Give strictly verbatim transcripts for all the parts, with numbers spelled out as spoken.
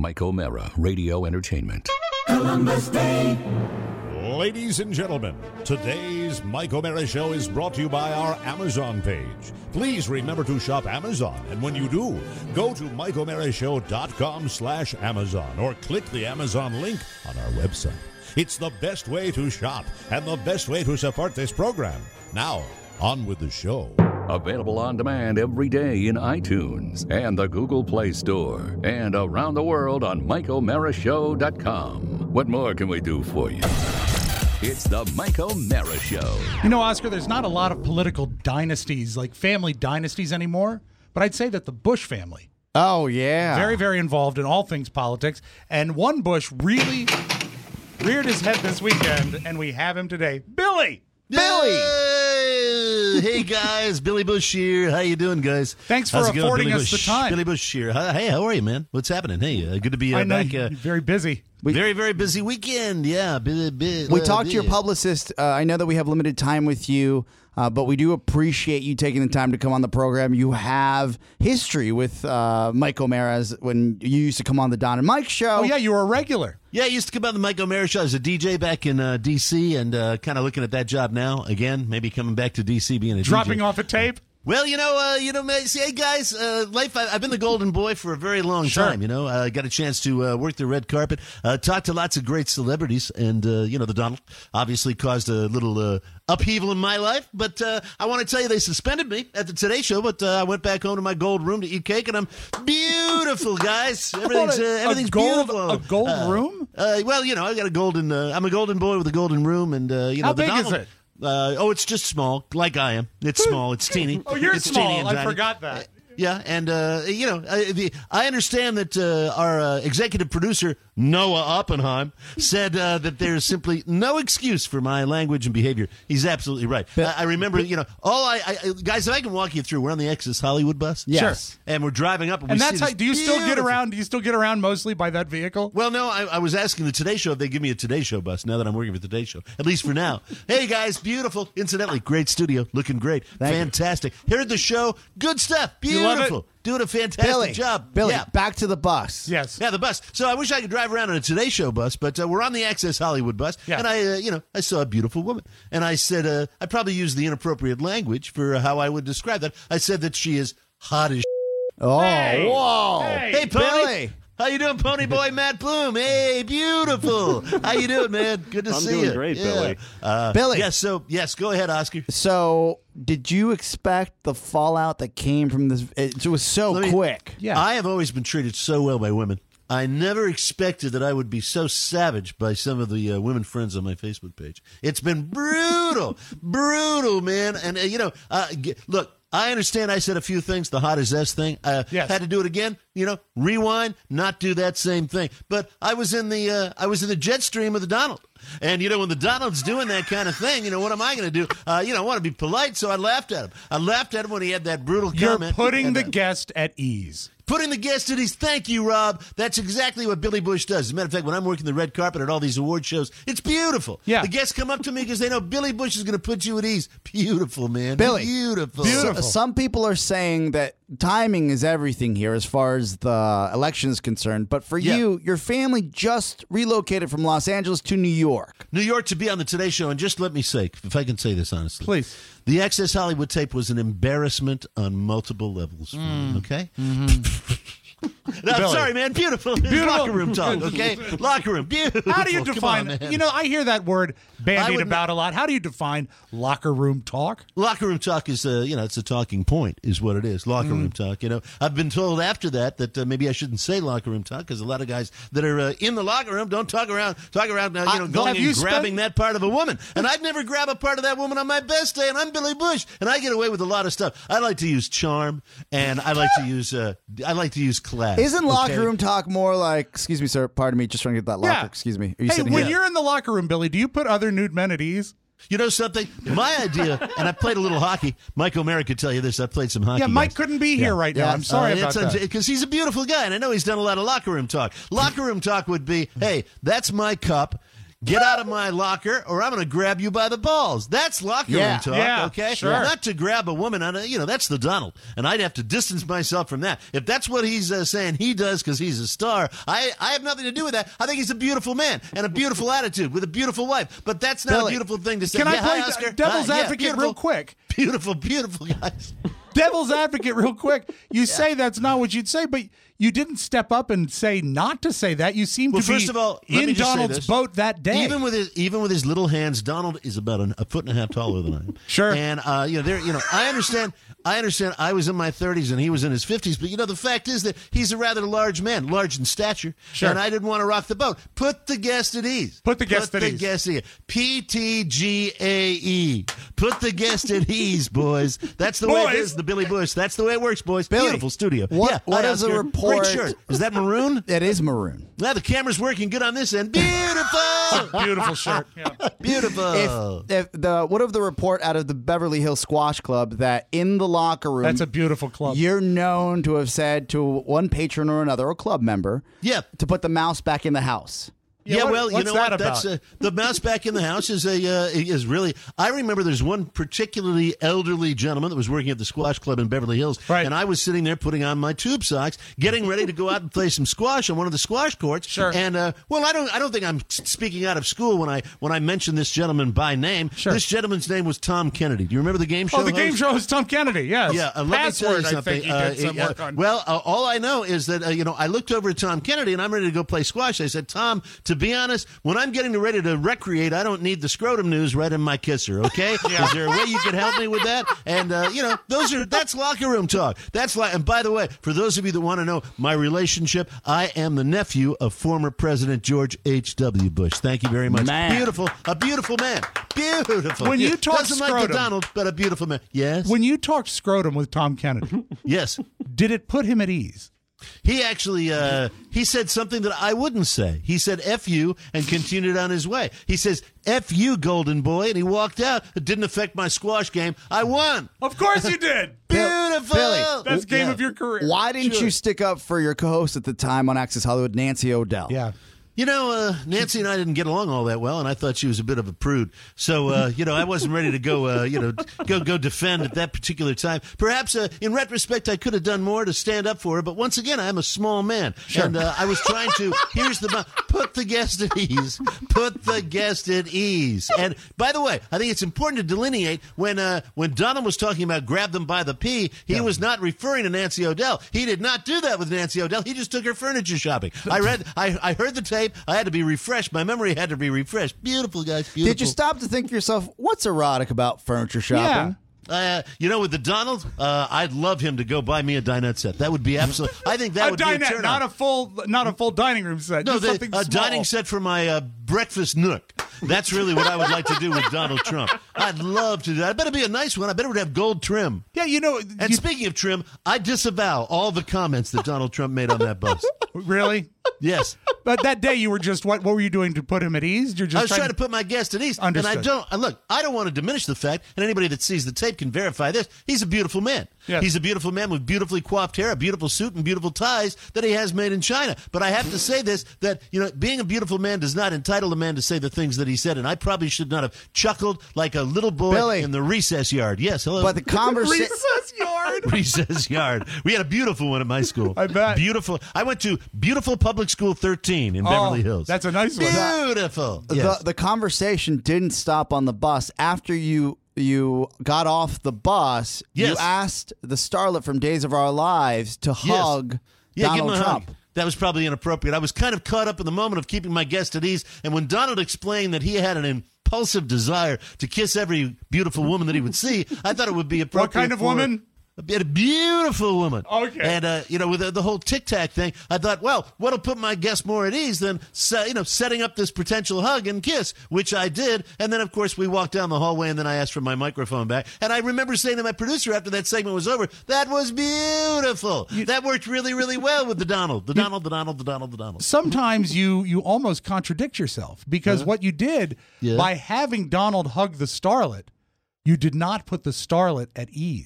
Mike O'Mara, Radio Entertainment. Columbus Day. Ladies and gentlemen, today's Mike O'Mara Show is brought to you by our Amazon page. Please remember to shop Amazon, and when you do, go to mike o'mara show dot com slash Amazon or click the Amazon link on our website. It's the best way to shop and the best way to support this program. Now, on with the show. Available on demand every day in iTunes and the Google Play Store and around the world on mike o'mara show dot com. What more can we do for you? It's the Mike O'Mara Show. You know, Oscar, there's not a lot of political dynasties, like family dynasties anymore, but I'd say that the Bush family. Oh, yeah. Very, very involved in all things politics. And one Bush really reared his head this weekend, and we have him today. Billy! Billy! Hey, hey, guys, Billy Bush here. How you doing, guys? Thanks for How's it going, affording Billy us Bush? the time. Billy Bush here. Hey, how are you, man? What's happening? Hey, uh, good to be uh, I know back. you're Uh, very busy. We, very, very busy weekend. Yeah. Bu- bu- we uh, talked to your bu- publicist. Uh, I know that we have limited time with you, uh, but we do appreciate you taking the time to come on the program. You have history with uh, Mike O'Mara's when you used to come on the Don and Mike show. Oh, yeah, you were a regular. Yeah, I used to come on the Mike O'Mara Show as a D J back in uh, D C and uh, kind of looking at that job now. Again, maybe coming back to D C being a Dropping D J. off a tape? Well, you know, uh, you know, man, see, hey guys, uh, life. I, I've been the golden boy for a very long Sure. time. You know, I uh, got a chance to uh, work the red carpet, uh, talk to lots of great celebrities, and uh, you know, the Donald obviously caused a little uh, upheaval in my life. But uh, I want to tell you, they suspended me at the Today Show, but uh, I went back home to my gold room to eat cake, and I'm beautiful, guys. Everything's uh, everything's a gold, beautiful. A gold Uh, room? Uh, well, you know, I got a golden. Uh, I'm a golden boy with a golden room, and uh, you know, How the big Donald, is it? Uh, oh, it's just small, like I am. It's small. It's teeny. Oh, you're it's teeny small. and I tiny. forgot that. Yeah, and uh, you know, I, the, I understand that uh, our uh, executive producer Noah Oppenheim said uh, that there's simply no excuse for my language and behavior. He's absolutely right. I, I remember, you know, all I, I guys, if I can walk you through, we're on the Access Hollywood bus, Yes. sure, and we're driving up, and, And we that's see how, this do you still get beautiful- around? Do you still get around mostly by that vehicle? Well, no, I, I was asking the Today Show if they give me a Today Show bus now that I'm working for the Today Show, at least for now. Hey, guys, beautiful. Incidentally, great studio, looking great, Thank fantastic. Heard the show, good stuff, You love it? beautiful, doing a fantastic Billy, job. Billy, Yeah. back to the bus. Yes. Yeah, the bus. So I wish I could drive around on a Today Show bus, but uh, we're on the Access Hollywood bus, Yeah. and I, uh, you know, I saw a beautiful woman, and I said, uh, I probably used the inappropriate language for uh, how I would describe that. I said that she is hot as. Oh, Hey. whoa. Hey. Hey, Pony. Billy. How you doing, Pony Boy Matt Bloom? Hey, beautiful. How you doing, man? Good to I'm see doing you. great, Yeah. Billy. Uh, Billy. Yes. So yes, go ahead, Oscar. So, did you expect the fallout that came from this? It was so Let me- quick. Yeah. I have always been treated so well by women. I never expected that I would be so savaged by some of the uh, women friends on my Facebook page. It's been brutal, brutal, man. And, uh, you know, uh, g- look, I understand I said a few things, the hot as S thing. I Yes. had to do it again, you know, rewind, not do that same thing. But I was in the uh, I was in the jet stream of the Donald. And, you know, when the Donald's doing that kind of thing, you know, what am I going to do? Uh, you know, I want to be polite, so I laughed at him. I laughed at him when he had that brutal You're comment. putting And, the uh, guest at ease. Putting the guest at ease. Thank you, Rob. That's exactly what Billy Bush does. As a matter of fact, when I'm working the red carpet at all these award shows, it's beautiful. Yeah. The guests come up to me because they know Billy Bush is going to put you at ease. Beautiful, man. Billy. Beautiful. Beautiful. So- some people are saying that timing is everything here as far as the election is concerned. But for Yeah. you, your family just relocated from Los Angeles to New York. New York to be on the Today Show, and just let me say, if I can say this honestly. Please. The Access Hollywood tape was an embarrassment on multiple levels. For me, okay? No, I'm Billy. sorry, man. Beautiful. Beautiful. Locker room talk, okay? Locker room. Beautiful. How do you Come define? on, man. You know, I hear that word I bandied would about a lot. How do you define locker room talk? Locker room talk is, uh, you know, it's a talking point, is what it is. Locker Mm. room talk. You know, I've been told after that that uh, maybe I shouldn't say locker room talk because a lot of guys that are uh, in the locker room don't talk around, talk around, uh, you know, Uh, going have and you grabbing spent- that part of a woman. And I'd never grab a part of that woman on my best day. And I'm Billy Bush, and I get away with a lot of stuff. I like to use charm, and I like to use, uh, I like to use class. Isn't locker okay? room talk more like, excuse me, sir, pardon me, just trying to get that locker, Yeah. excuse me. Are you Hey, sitting when here? you're in the locker room, Billy, do you put other nude men at ease? You know something? My idea, and I played a little hockey. Mike O'Mara could tell you this. I played some hockey. Yeah, Mike guys. couldn't be here right now. Yeah. I'm sorry Uh, about it's that. Because he's a beautiful guy, and I know he's done a lot of locker room talk. Locker room talk would be, hey, that's my cup. Get out of my locker, or I'm going to grab you by the balls. That's locker Yeah. room talk, Yeah, okay? sure. Not to grab a woman on a, you know, that's the Donald. And I'd have to distance myself from that. If that's what he's uh, saying he does because he's a star, I, I have nothing to do with that. I think he's a beautiful man and a beautiful attitude with a beautiful wife. But that's not Billy, a beautiful thing to say. Can I Yeah, play hi, Oscar. devil's Hi, yeah, advocate beautiful, real quick? Beautiful, beautiful guys. Devil's advocate real quick. You say that's not what you'd say, but you didn't step up and say not to say that. You seem Well, to be first of all, let in me just say Donald's this. boat that day. Even with his even with his little hands, Donald is about an, a foot and a half taller than I am. Sure. And uh, you know, there, you know, I understand. I understand. I was in my thirties and he was in his fifties, but you know, the fact is that he's a rather large man, large in stature. Sure. And I didn't want to rock the boat. Put the guest at ease. Put the guest Put at the ease. guest at ease. P T G A E. Put the guest at ease, boys. That's the way it Boys. is. The Billy Bush. That's the way it works, boys. Billy, Beautiful studio. what- yeah. what hi, is a Oscar. report- Great shirt. Is that maroon? It is maroon. Now the camera's working good on this end. Beautiful. Beautiful shirt. Yeah. Beautiful. If, if the what of the report out of the Beverly Hills Squash Club that in the locker room That's a beautiful club. you're known to have said to one patron or another or club member Yeah. to put the mouse back in the house. Yeah, Yeah, what- well, you what's know that what? That's about? uh, the mouse back in the house is a uh, is really. I remember there's one particularly elderly gentleman that was working at the squash club in Beverly Hills, Right. and I was sitting there putting on my tube socks, getting ready to go out and play some squash on one of the squash courts. Sure. And uh, well, I don't I don't think I'm speaking out of school when I when I mention this gentleman by name. Sure. This gentleman's name was Tom Kennedy. Do you remember the game show? Oh, the game host? show is Tom Kennedy. Yes. Yeah, uh, let Password, me tell you I something. think he did some Uh, work uh, on. Well, uh, all I know is that uh, you know I looked over at Tom Kennedy and I'm ready to go play squash. I said, Tom, to be honest, when I'm getting ready to recreate, I don't need the scrotum news right in my kisser. Okay, is there a way you could help me with that? And uh, you know, those are that's locker room talk. That's like. And by the way, for those of you that want to know my relationship, I am the nephew of former President George H W. Bush. Thank you very much. Man. Beautiful, a beautiful man. Beautiful. When you Yeah, talk doesn't like scrotum- the Donald, but a beautiful man. Yes. When you talked scrotum with Tom Kennedy, yes. did it put him at ease? He actually uh, he said something that I wouldn't say. He said F you and continued on his way. He says, F you, golden boy, and he walked out. It didn't affect my squash game. I won. Of course you did. Beautiful. Billy, Best game Yeah. of your career. Why didn't Sure. you stick up for your co-host at the time on Access Hollywood, Nancy O'Dell? Yeah. You know, uh, Nancy and I didn't get along all that well, and I thought she was a bit of a prude. So, uh, you know, I wasn't ready to go, uh, you know, go go defend at that particular time. Perhaps, uh, in retrospect, I could have done more to stand up for her. But once again, I'm a small man, and uh, I was trying to. Here's the put the guest at ease. Put the guest at ease. And by the way, I think it's important to delineate when uh, when Donald was talking about grab them by the pee, he was not referring to Nancy O'Dell. He did not do that with Nancy O'Dell. He just took her furniture shopping. I read, I, I heard the tape. I had to be refreshed. My memory had to be refreshed. Beautiful, guys. Beautiful. Did you stop to think to yourself, what's erotic about furniture shopping? Uh, you know, with the Donald, uh, I'd love him to go buy me a dinette set. That would be absolutely. I think that A would be a dinette, turn not a full, not a full dining room set. no, just the, something a small. dining set for my uh, breakfast nook. That's really what I would like to do with Donald Trump. I'd love to do that. I better be a nice one. I better have gold trim. Yeah, you know. And you, speaking of trim, I disavow all the comments that Donald Trump made on that bus. really? Yes. But that day you were just what? What were you doing to put him at ease? You're just I was trying to put my guest at ease. Understood. And I don't, uh, look, I don't want to diminish the fact, and anybody that sees the tape can verify this. He's a beautiful man. Yes. He's a beautiful man with beautifully coiffed hair, a beautiful suit, and beautiful ties that he has made in China. But I have to say this, that, you know, being a beautiful man does not entitle a man to say the things that he said, and I probably should not have chuckled like a little boy Billy. in the recess yard. Yes, hello. But the conversation. recess yard. recess yard. We had a beautiful one at my school. I bet. Beautiful. I went to Beautiful Public School thirteen in Beverly Oh, Hills. that's a nice one. Beautiful. Yes. The, the conversation didn't stop on the bus. After you you got off the bus, you Yes. asked the starlet from Days of Our Lives to Yes. hug Yeah, give Donald him a Trump. hug. That was probably inappropriate. I was kind of caught up in the moment of keeping my guest at ease, and when Donald explained that he had an impulsive desire to kiss every beautiful woman that he would see, I thought it would be appropriate. What kind of for woman? A a beautiful woman. Okay. And, uh, you know, with the, the whole Tic Tac thing, I thought, well, what'll put my guest more at ease than, se- you know, setting up this potential hug and kiss, which I did. And then, of course, we walked down the hallway, and then I asked for my microphone back. And I remember saying to my producer after that segment was over, that was beautiful. That worked really, really well with the Donald. The Donald, the Donald, the Donald, the Donald. Sometimes you you almost contradict yourself because what you did Yeah. by having Donald hug the starlet, you did not put the starlet at ease.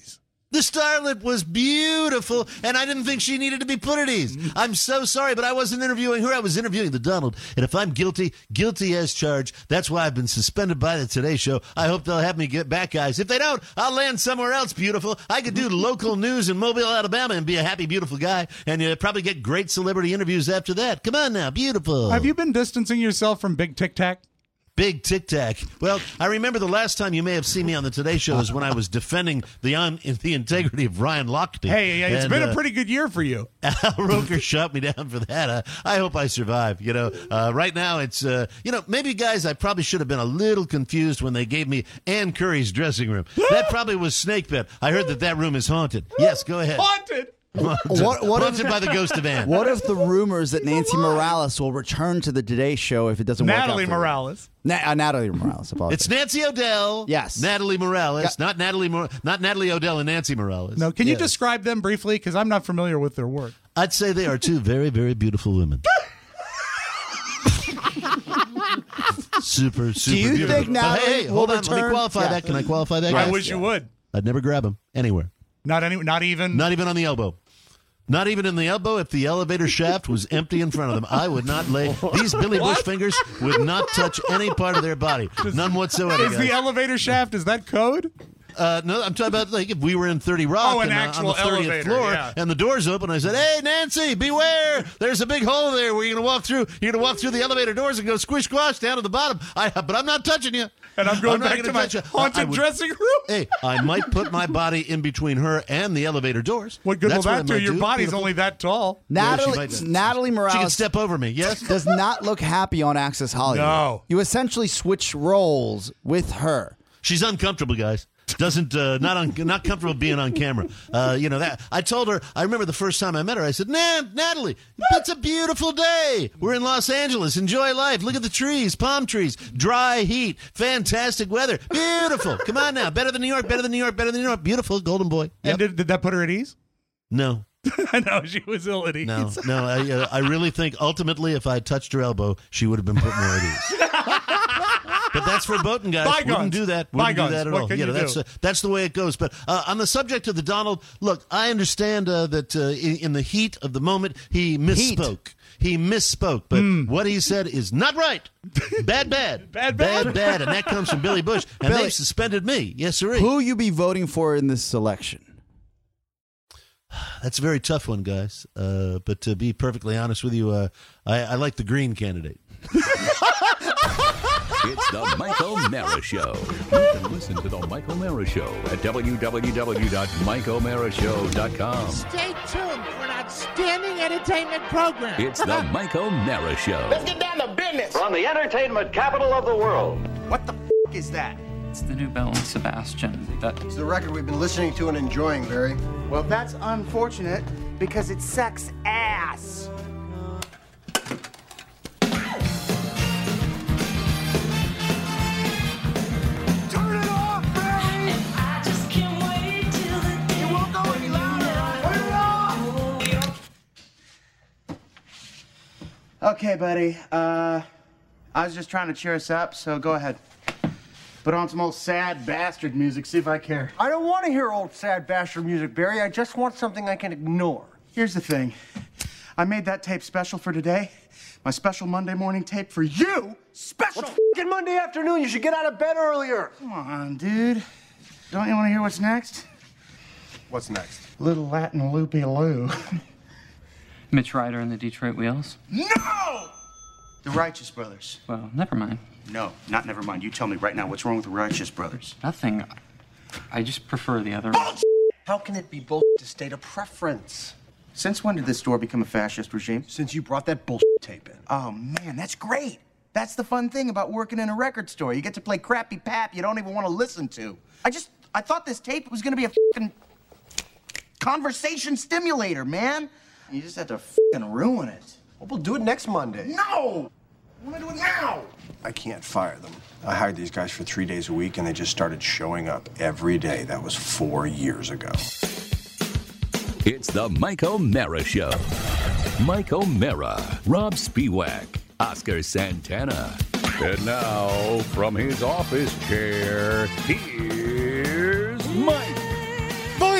The starlet was beautiful, and I didn't think she needed to be put at ease. I'm so sorry, but I wasn't interviewing her. I was interviewing the Donald. And if I'm guilty, guilty as charged. That's why I've been suspended by the Today Show. I hope they'll have me get back, guys. If they don't, I'll land somewhere else beautiful. I could do local news in Mobile, Alabama, and be a happy, beautiful guy, and uh, probably get great celebrity interviews after that. Come on now, beautiful. Have you been distancing yourself from Big Tic Tac? Big Tic Tac. Well, I remember the last time you may have seen me on the Today Show is when I was defending the un- the integrity of Ryan Lochte. Hey, it's and, been uh, a pretty good year for you. Al Roker shot me down for that. Uh, I hope I survive. You know, uh, right now it's, uh, you know, maybe, guys, I probably should have been a little confused when they gave me Ann Curry's dressing room. That probably was snake bit. I heard that that room is haunted. Yes, go ahead. Haunted! What, what Haunted if, by the ghost of Ann. what if the rumors that Nancy Morales will return to the Today Show if it doesn't Natalie work out for her? Morales. Na- uh, Natalie Morales. Apologies. It's Nancy O'Dell. Yes. Natalie Morales. Yeah. Not Natalie Mor- Not Natalie O'Dell and Nancy Morales. No, can you Yes. describe them briefly? Because I'm not familiar with their work. I'd say they are two very, very beautiful women. super, super you beautiful. think But Natalie hey, hey, will hold on. Let me return? qualify Yeah. that. Can I qualify that? I guys? wish you would. I'd never grab them anywhere. Not any, not even. Not even on the elbow. Not even in the elbow. If the elevator shaft was empty in front of them, I would not lay. These Billy Bush fingers would not touch any part of their body. None whatsoever. Is the guys. elevator shaft, is that code? Uh, no, I'm talking about like if we were in thirty Rock Oh, an and, uh, actual on the thirtieth elevator, floor yeah. and the doors open. I said, "Hey, Nancy, beware! There's a big hole there where you're going to walk through. You're going to walk through the elevator doors and go squish squash down to the bottom. I, but I'm not touching you. And I'm going not back gonna to my touch you. haunted I would- dressing room? Hey, I might put my body in between her and the elevator doors. What good That's will what I that do? might Your do. body's Beautiful. only that tall. Natalie, Yeah, she might- Natalie She can Morales step over me. Yes. does not look happy on Access Hollywood. No. You essentially switch roles with her. She's uncomfortable, guys. Doesn't uh, not un- not comfortable being on camera. Uh, you know that. I told her. I remember the first time I met her. I said, "Nah, Natalie, it's a beautiful day. We're in Los Angeles. Enjoy life. Look at the trees, palm trees, dry heat, fantastic weather, beautiful. Come on now, better than New York, better than New York, better than New York. Beautiful, Golden Boy. Yep. And did, did that put her at ease? No, I know, she was ill at ease. no, no. I uh, I really think ultimately, if I had touched her elbow, she would have been put more at ease. But that's verboten, guys. Bygones. Wouldn't do that. Wouldn't Bygones. do that at What all. can You know, you that's do? uh, that's the way it goes. But uh, on the subject of the Donald, look, I understand uh, that uh, in, in the heat of the moment he misspoke. He misspoke, but what he said is not right. Bad, bad, Bad, bad. bad, bad, and that comes from Billy Bush, and Billy. they've suspended me. Yes, sir. Who you be voting for in this election? That's a very tough one, guys. Uh, but to be perfectly honest with you, uh, I, I like the Green candidate. It's the Michael Mara Show. You can listen to the Michael Mara Show at w w w dot mike o'mara show dot com. Stay tuned for an outstanding entertainment program. It's the Michael Mara Show. Let's get down to business. From the entertainment capital of the world. What the f*** is that? It's the new Belle and Sebastian. That It's the record we've been listening to and enjoying, Barry. Well, that's unfortunate because it sucks ass. Turn it off, Barry! I just can't wait till the day. It won't go any louder. Turn it off! Okay, buddy. Uh, I was just trying to cheer us up, so go ahead. Put on some old sad bastard music, see if I care. I don't want to hear old sad bastard music, Barry. I just want something I can ignore. Here's the thing. I made that tape special for today. My special Monday morning tape for you. Special! F***ing Monday afternoon, you should get out of bed earlier. Come on, dude. Don't you want to hear what's next? What's next? Little Latin loopy-loo. Mitch Ryder and the Detroit Wheels. No! The Righteous Brothers. Well, never mind. No, not never mind. You tell me right now what's wrong with the Righteous Brothers. Nothing. I just prefer the other. How can it be bullshit to state a preference? Since when did this store become a fascist regime? Since you brought that bullshit tape in. Oh, man, that's great. That's the fun thing about working in a record store. You get to play crappy pap you don't even want to listen to. I just, I thought this tape was going to be a fucking conversation stimulator, man. You just had to fucking ruin it. Well, we'll do it next Monday. No! I want to do it now! I can't fire them. I hired these guys for three days a week, and they just started showing up every day. That was four years ago. It's the Michael Mara Show. Michael Mara, Rob Spiewak, Oscar Santana. And now, from his office chair, here's Mike. Voice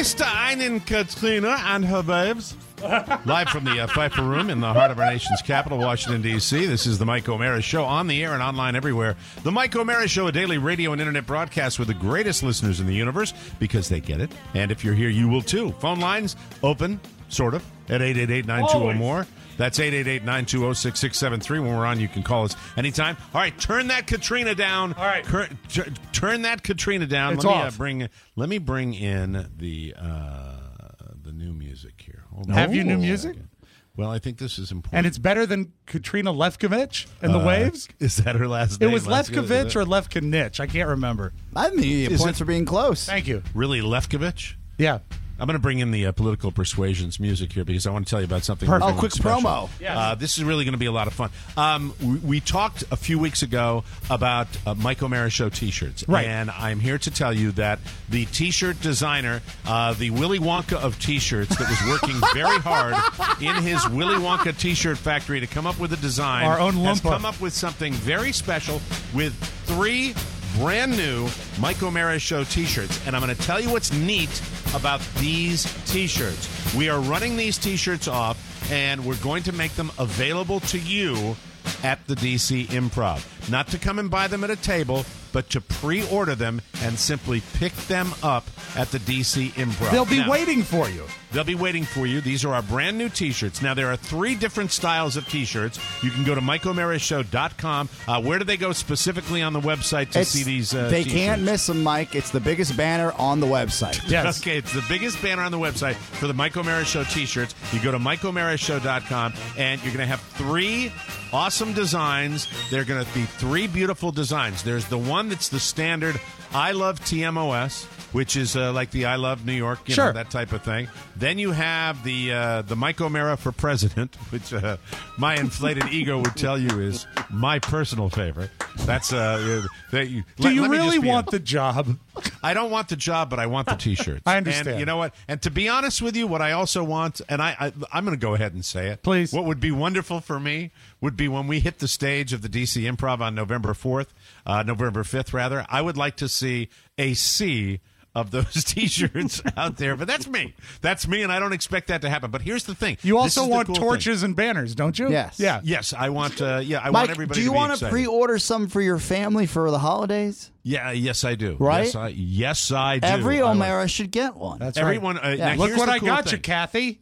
Grüß einen Katrina and her babes. Live from the uh, Pfeiffer Room in the heart of our nation's capital, Washington, D C This is the Mike O'Mara Show, on the air and online everywhere. The Mike O'Mara Show, a daily radio and internet broadcast with the greatest listeners in the universe, because they get it. And if you're here, you will too. Phone lines open, sort of, at eight eight eight, nine two zero, more. That's eight eight eight, nine two zero, six six seven three. When we're on, you can call us anytime. All right, turn that Katrina down. All right. Cur- t- turn that Katrina down. It's let me off. Uh, bring let me bring in the uh, the new music here. Hold on. Have you new music? Well, I think this is important. And it's better than Katrina Lefkovich and the Uh, Waves? Is that her last It name? was Lefkovich? Lefkovich or Lefkinich. I can't remember. I think the Is points it- are being close. Thank you. Really, Lefkovich? Yeah. I'm going to bring in the uh, political persuasions music here because I want to tell you about something. Perfect. we're Oh, doing quick special. promo. Yes. Uh, this is really going to be a lot of fun. Um, we, we talked a few weeks ago about uh, Mike O'Mara Show T-shirts, Right. and I'm here to tell you that the T-shirt designer, uh, the Willy Wonka of T-shirts, that was working very hard in his Willy Wonka T-shirt factory to come up with a design, Our own has Loompa. come up with something very special with three brand new Mike O'Mara Show T-shirts, and I'm going to tell you what's neat about these T-shirts. We are running these T-shirts off, and we're going to make them available to you at the D C Improv. Not to come and buy them at a table, but to pre-order them and simply pick them up at the D C Improv. They'll be Now, waiting for you. They'll be waiting for you. These are our brand new T-shirts. Now, there are three different styles of T-shirts. You can go to Mike O'Mara Show dot com. Uh, where do they go specifically on the website to It's- see these uh, they T-shirts? can't miss them, Mike. It's the biggest banner on the website. Yes. Okay, it's the biggest banner on the website for the Mike O'Mara Show T-shirts. You go to Mike O'Mara Show dot com, and you're going to have three awesome designs. They're going to be three beautiful designs. There's the one that's the standard I Love T M O S, which is uh, like the I Love New York, you Sure. know, that type of thing. Then you have the uh, the Mike O'Mara for President, which uh, my inflated ego would tell you is my personal favorite. That's uh, that you, Do let- you let me really just be want a- the job? I don't want the job, but I want the T-shirts. I understand. And you know what? And to be honest with you, what I also want, and I, I I'm going to go ahead and say it. Please. What would be wonderful for me would be when we hit the stage of the D C Improv on November fourth, uh, November fifth, rather. I would like to see a sea of those T-shirts out there. But that's me. That's me, and I don't expect that to happen. But here's the thing. You This also is the want cool thing. torches and banners, don't you? Yes. Yeah. Yes, I want. Uh, yeah, I want Mike, everybody. do you to be want to excited. pre-order some for your family for the holidays? Yeah, yes, I do. Right? Yes, I, yes, I do. Every I like- O'Mara should get one. That's Everyone. right. Uh, Yeah. now Look here's what the I cool got you, thing. Kathy.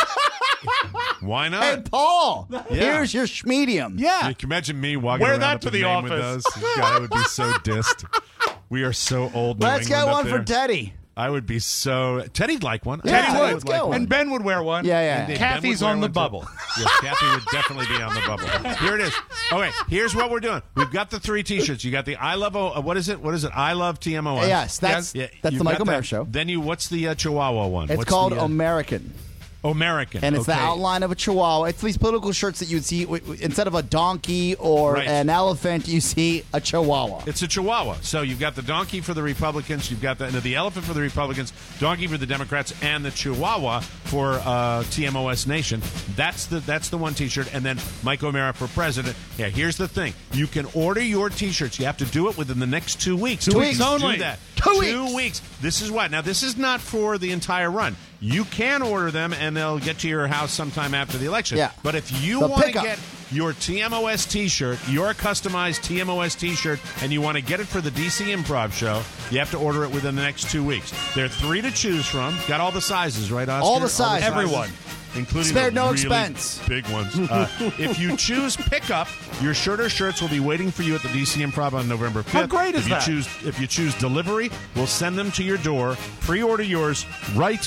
Why not? Hey, Paul, Yeah. here's your schmedium. Yeah. Can you imagine me walking Wear around that with to a the name with office. us? God, I would be so dissed. We are so old. New Let's get England up one for there. Teddy. I would be so. Teddy'd like one. Yeah, Teddy let's would get like one. one. And Ben would wear one. Yeah, yeah. Indeed. Kathy's Ben would on wear the one, too. bubble. Yes, Kathy would definitely be on the bubble. Here it is. Okay, here's what we're doing. We've got the three T-shirts. You got the I love. O, uh, what is it? What is it? I love T M O S. Yes, that's Yeah, that's you've the got Michael that. O'Mara Show. Then you. What's the uh, Chihuahua one? It's What's called the, uh, American. American, And it's okay. the outline of a chihuahua. It's these political shirts that you'd see w- w- instead of a donkey or Right. an elephant, you see a chihuahua. It's a Chihuahua. So you've got the donkey for the Republicans, you've got the, no, the elephant for the Republicans, donkey for the Democrats, and the Chihuahua for uh, T M O S Nation. That's the that's the one T-shirt, and then Mike O'Mara for president. Yeah, here's the thing: you can order your T-shirts. You have to do it within the next two weeks. Two Please weeks only. Do that. Two two weeks. This is what. Now, this is not for the entire run. You can order them, and they'll get to your house sometime after the election. Yeah. But if you The want to pickup. get your T M O S T-shirt, your customized T M O S T-shirt, and you want to get it for the D C Improv show, you have to order it within the next two weeks. There are three to choose from. Got all the sizes, right, Oscar? All the sizes. Everyone. Including Spared the no really expense. big ones. Uh, if you choose pickup, your shirt or shirts will be waiting for you at the D C Improv on November fifth. How great is if you that? Choose, if you choose delivery, we'll send them to your door. Pre-order yours right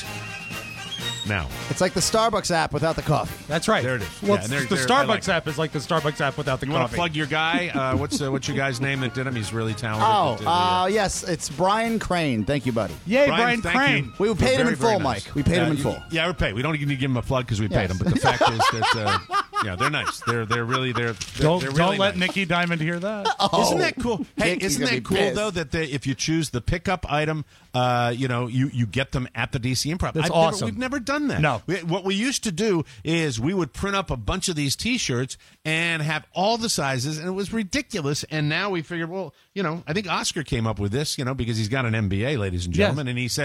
now. It's like the Starbucks app without the coffee. That's right. There it is. Well, Yeah, and they're- the they're- I Starbucks like it. app is like the Starbucks app without the You want coffee. to plug your guy? Uh, what's uh, what's your guy's name that did him? He's really talented. Oh, that did the, uh, yes, it's Brian Crane. Thank you, buddy. Yay, Brian, Brian, thank Crane. you. We paid him Very, in full, very nice. Mike. We paid him Uh, in you- full. Yeah, we paid. We don't need to give him a plug because we paid Yes. him. But the fact is that uh, yeah, they're nice. They're they're really they're, they're Don't they're don't really let nice. Nikki Diamond hear that. Isn't that cool? Hey, Nikki's isn't gonna that be cool pissed. though that they, if you choose the pickup item, uh, you know, you, you get them at the D C Improv. That's I've awesome. Never, we've never done that. No. We- what we used to do is we would print up a bunch of these T-shirts and have all the sizes, and it was ridiculous. And now we figured, well, you know, I think Oscar came up with this, you know, because he's got an M B A, ladies and Yes. gentlemen, and he said,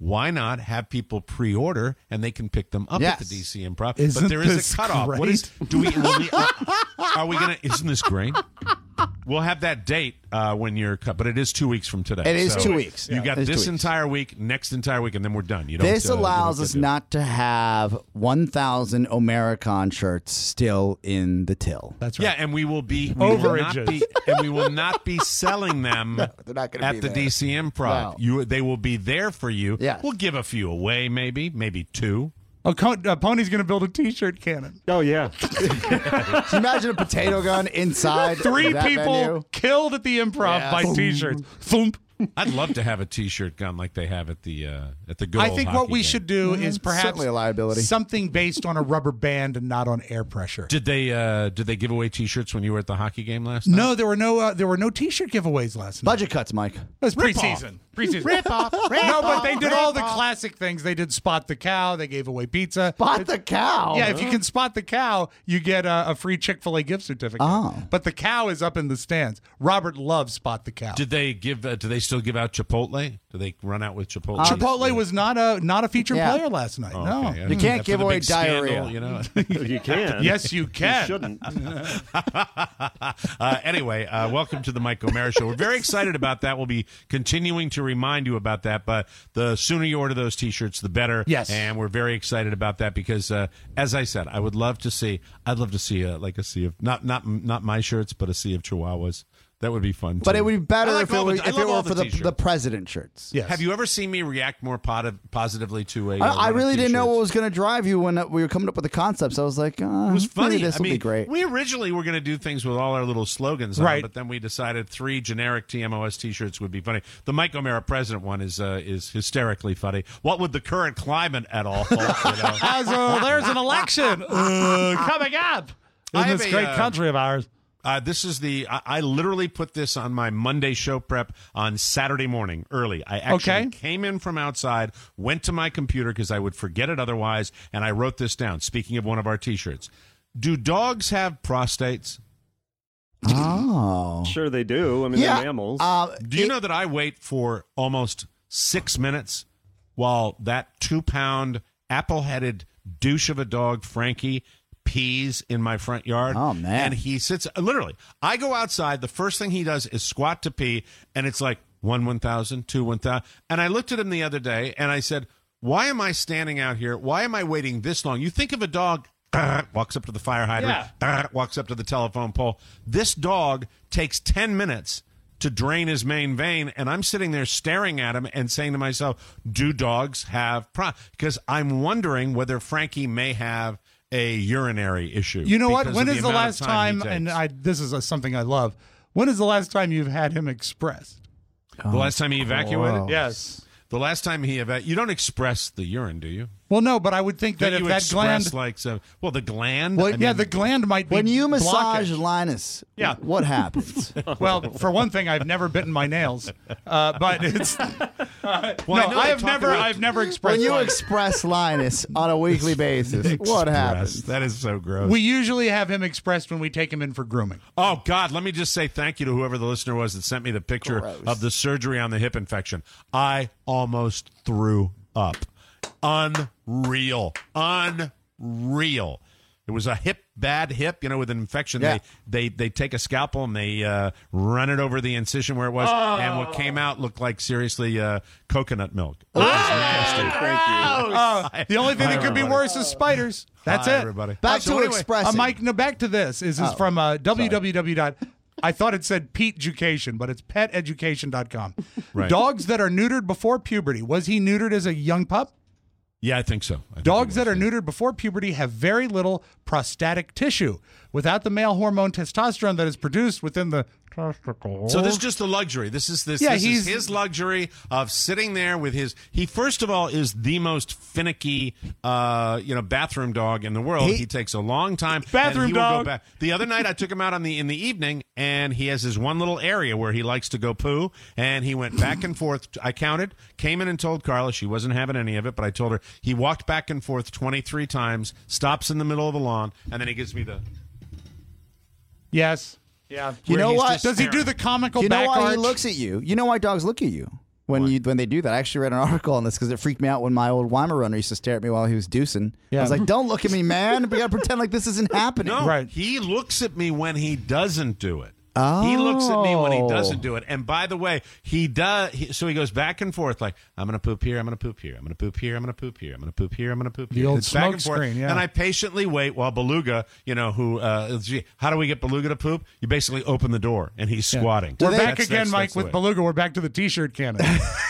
why not have people pre-order and they can pick them up Yes. at the D C Improv? Isn't but there is this a cutoff. What great? is? Do we? Will we are, are we gonna? Isn't this great? We'll have that date uh, when you're cut, but it is two weeks from today. It is So two weeks. You Yeah, got it is this two weeks. entire week, next entire week, and then we're done. You don't. This uh, you don't allows get us to- not to have one thousand Omericon shirts still in the till. That's right. Yeah, and we will be we will not Overages. be, and we will not be selling them they're not gonna at be the there. D C Improv. No. You, they will be there for you. Yes. We'll give a few away, maybe, maybe two. Oh, Co- uh, Pony's going to build a T-shirt cannon. Oh, yeah. Can you imagine a potato gun inside Three that people venue? killed at the Improv Yeah. by T-shirts. Thump. I'd love to have a T-shirt gun like they have at the uh, at the good I old think hockey what we game. should do is perhaps certainly a liability. something based on a rubber band and not on air pressure. Did they uh, did they give away T-shirts when you were at the hockey game last night? No, there were no uh, there were no T-shirt giveaways last night. Budget cuts, Mike. It was preseason. Preseason. Rip off. Rip No, but they off, did rip all the off. classic things. They did spot the cow. They gave away pizza. Spot the cow. Yeah, if you can spot the cow, you get a, a free Chick-fil-A gift certificate. Oh. But the cow is up in the stands. Robert loves spot the cow. Did they give? Uh, do they still give out Chipotle? Do they run out with Chipotle? Uh, Chipotle was not a not a featured Yeah. player last night. Oh, no. okay. I You think can't after give the away big scandal, diarrhea. you know. You can. Yes, you can. You shouldn't. uh, anyway, uh, welcome to the Mike O'Mara Show. We're very excited about that. We'll be continuing to remind you about that. But the sooner you order those T-shirts, the better. Yes. And we're very excited about that because, uh, as I said, I would love to see. I'd love to see a, like a sea of not not not my shirts, but a sea of Chihuahuas. That would be fun. But too. it would be better I like if it, all the- was, I if love it all were for the, T-shirts. the president shirts. Yes. Have you ever seen me react more pot- positively to a? uh, I, one I of really didn't know T-shirts? what was going to drive you when uh, we were coming up with the concepts. I was like, uh, It was funny. Maybe this I will mean, be great. we originally were going to do things with all our little slogans, on, Right. but then we decided three generic T M O S T-shirts would be funny. The Mike O'Mara president one is uh, is hysterically funny. What would the current climate at all? You know? As, uh, there's an election uh, coming up in I have this a, great uh, country of ours. Uh, this is the. I, I literally put this on my Monday show prep on Saturday morning early. I actually Okay. came in from outside, went to my computer because I would forget it otherwise, and I wrote this down. Speaking of one of our T-shirts, do dogs have prostates? Oh. Sure they do. I mean, Yeah. they're mammals. Uh, Do you it- know that I wait for almost six minutes while that two-pound apple-headed douche of a dog, Frankie, pees in my front yard? Oh, man. And he sits, literally, I go outside, the first thing he does is squat to pee, and it's like one one thousand, two one thousand. And I looked at him the other day, and I said, why am I standing out here? Why am I waiting this long? You think of a dog, walks up to the fire hydrant, walks up to the telephone pole. This dog takes ten minutes to drain his main vein, and I'm sitting there staring at him and saying to myself, do dogs have pro? Because I'm wondering whether Frankie may have a urinary issue. You know what? because When of is the amount of last time, time? he And takes. I this is a, something I love. When is the last time you've had him expressed? the last time he evacuated? gross. Yes. The last time he evacuated, you don't express the urine, do you? Well, no, but I would think that Don't if you that express gland, like so? Well, the gland. Well, I yeah, mean, the gland might be when you massage blockage. Linus, Yeah. what happens? Well, for one thing, I've never bitten my nails, uh, but it's uh, I no. know I they have talk never, about- I've never expressed. when you mine. express Linus on a weekly basis, what Express. happens? That is so gross. we usually have him expressed when we take him in for grooming. Oh, God, let me just say thank you to whoever the listener was that sent me the picture Gross. of the surgery on the hip infection. I almost threw up. Unreal. Unreal. It was a hip, bad hip, you know, with an infection. Yeah. They, they they take a scalpel and they uh, run it over the incision where it was, and what came out looked like, seriously, uh, coconut milk. It was nasty. Thank you. Uh, the only thing that could be worse is spiders. That's Hi, it. everybody. Back So to anyway, expressing. Uh, Mike, no, back to this. Is is Oh, from uh, w w w dot I thought it said Pete Education, but it's pet education dot com. Right. Dogs that are neutered before puberty. Was he neutered as a young pup? Yeah, I think so. I think Dogs it was, that are yeah. neutered before puberty have very little prostatic tissue. Without the male hormone testosterone that is produced within the testicles. So this is just a luxury. This is this, Yeah, this he's- is his luxury of sitting there with his. He first of all is the most finicky, uh, you know, bathroom dog in the world. He, He- takes a long time. Bathroom and he will dog. Go back. The other night I took him out on the in the evening, and he has his one little area where he likes to go poo, and he went back and forth. I counted, came in and told Carla she wasn't having any of it, but I told her he walked back and forth twenty-three times, stops in the middle of the lawn, and then he gives me the. Yes. Yeah. You where know he's what? just Does he staring. do the comical you know back why arch? he looks at you? You know why dogs look at you? when you when they do that. I actually read an article on this because it freaked me out when my old Weimaraner used to stare at me while he was deucing. Yeah. I was like, "Don't look at me, man. We got to pretend like this isn't happening." No, Right. he looks at me when he doesn't do it. Oh. He looks at me when he doesn't do it. And by the way, he does. He, so he goes back and forth like, I'm going to poop here, I'm going to poop here, I'm going to poop here, I'm going to poop here, I'm going to poop here, I'm going to poop The here. old It's back smoke and forth. screen, yeah. And I patiently wait while Beluga, you know, who, uh, gee, how do we get Beluga to poop? You basically open the door and he's squatting. We're they- back That's- again, that's- Mike, that's the with way. Beluga. We're back to the T-shirt cannon.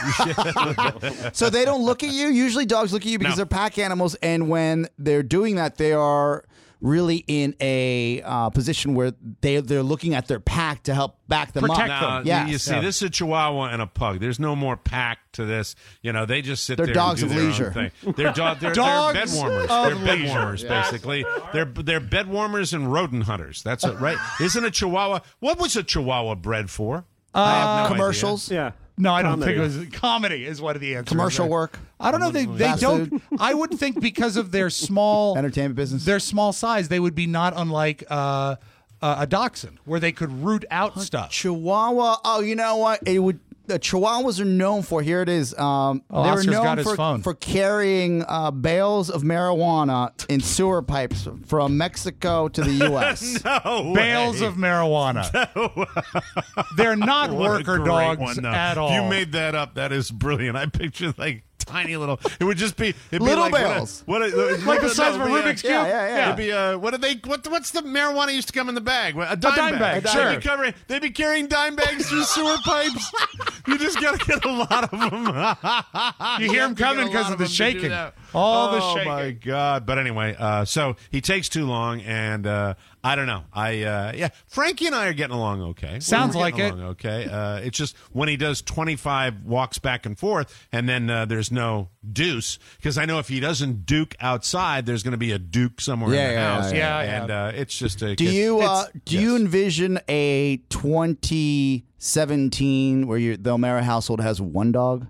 So they don't look at you. Usually dogs look at you because No. they're pack animals, and when they're doing that, they are really in a uh, position where they they're looking at their pack to help back them Protect up. Now, Yes. you, you see, Yeah. this is a Chihuahua and a pug. There's no more pack to this. You know, they just sit They're there dogs and do of their leisure. own thing. They're, do- they're, Dogs they're bed warmers. of They're bed leisure. warmers, basically. They're they're bed warmers and rodent hunters. That's it, right? Isn't a Chihuahua? What was a Chihuahua bred for? I have no Commercials. Yeah. No, I don't Comedy. think it was comedy. Is what the answer. Commercial is. work. I don't know. They they Fast don't. food. I would think because of their small Entertainment business. their small size, they would be not unlike uh, uh, a dachshund, where they could root out stuff. Chihuahua. Oh, you know what? It would. The Chihuahuas are known for. Here it is. Um, Oh, they were Oscar's known got his for, phone. for carrying uh, bales of marijuana in sewer pipes from Mexico to the U S No Bales way. of marijuana. They're not What a worker great dogs one, though. at all. If you made that up, that is brilliant. I picture like tiny little. It would just be it'd be Little like bales. What a, what a, Like the no, size of a it'd be Rubik's Cube? Yeah, yeah, yeah. It'd be uh, what are they? What what's the marijuana used to come in the bag? A dime, dime bag, sure. They'd be covering. They'd be carrying dime bags through sewer pipes. You just gotta get a lot of them. You hear 'em coming 'cause of the shaking. All All the oh shaking. my god! But anyway, uh, so he takes too long, and uh, I don't know. I uh, yeah, Frankie and I are getting along okay. Sounds We're like getting it. along Okay, uh, it's just when he does twenty-five walks back and forth, and then uh, there's no deuce, because I know if he doesn't duke outside, there's going to be a duke somewhere Yeah, in the yeah, house. yeah, yeah. and uh, it's just a. Do it's- you uh, it's- do yes. you envision a twenty seventeen where your the O'Mara household has one dog?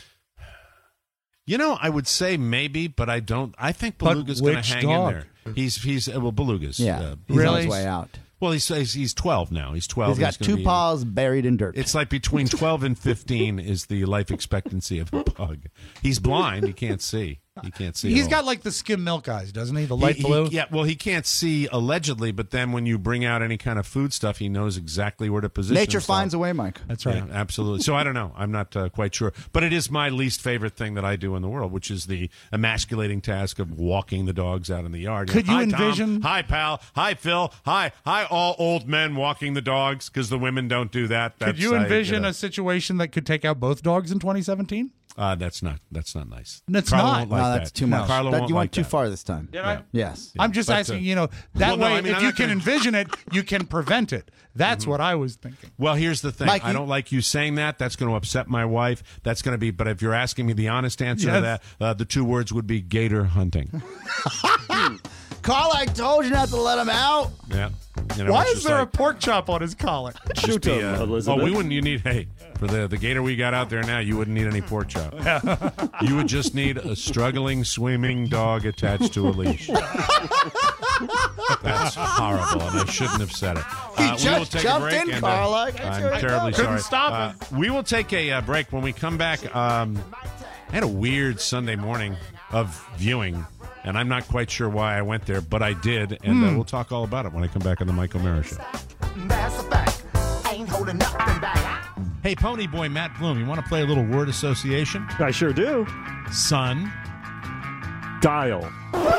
You know, I would say maybe, but I don't. I think But Beluga's going to which hang dog? in there. He's he's uh, well, Beluga's. Yeah, uh, he's on Really? his way out. well, he's he's, he's twelve now. He's twelve. He's got gonna two be- paws buried in dirt. It's like between twelve and fifteen is the life expectancy of a pug. He's blind. He can't see. He can't see. He's at all. got like the skim milk eyes, doesn't he? The He- light he- blue. yeah, well, he can't see allegedly, but then when you bring out any kind of food stuff, he knows exactly where to position Nature himself. finds a way, Mike. That's right. Yeah, absolutely. So I don't know. I'm not uh, quite sure, but it is my least favorite thing that I do in the world, which is the emasculating task of walking the dogs out in the yard. Could know, you "Hi, Tom. envision- Hi, pal. Hi, Phil. Hi, hi, all old men walking the dogs because the women don't do that. That's, Could you I, envision know, a situation that could take out both dogs in twenty seventeen? Uh, that's not. That's not nice. That's Carla not. Won't like no, that's that. too much. Carla That- won't you went like too that. far this time. Did I? Yes. I'm just But, uh, asking, you know, that well, no, way, I mean, if I'm you not can gonna- envision it, you can prevent it. That's what I was thinking. Well, here's the thing. Mike, I you- don't like you saying that. That's going to upset my wife. That's going to be. But if you're asking me the honest answer to Yes. that, uh, the two words would be gator hunting. Carl, I told you not to let him out. Yeah. You know, Why it's is just there like, a pork chop on his collar? just Shoot be, him, uh, Elizabeth. Oh, we wouldn't. You need hey for the the gator we got out there now. You wouldn't need any pork chop. You would just need a struggling swimming dog attached to a leash. That's horrible, and I shouldn't have said it. He Uh, we just will take jumped a break, in, and, Carl. uh, I got you I'm right terribly now. sorry. Couldn't stop Uh, we will take a uh, break. When we come back, um, I had a weird Sunday morning of viewing, and I'm not quite sure why I went there, but I did, and uh, we'll talk all about it when I come back on the Mike O'Mara Show. That's a fact. Ain't holding nothing back. Hey, Pony Boy Matt Bloom, you want to play a little word association? I sure do. Son. Dial.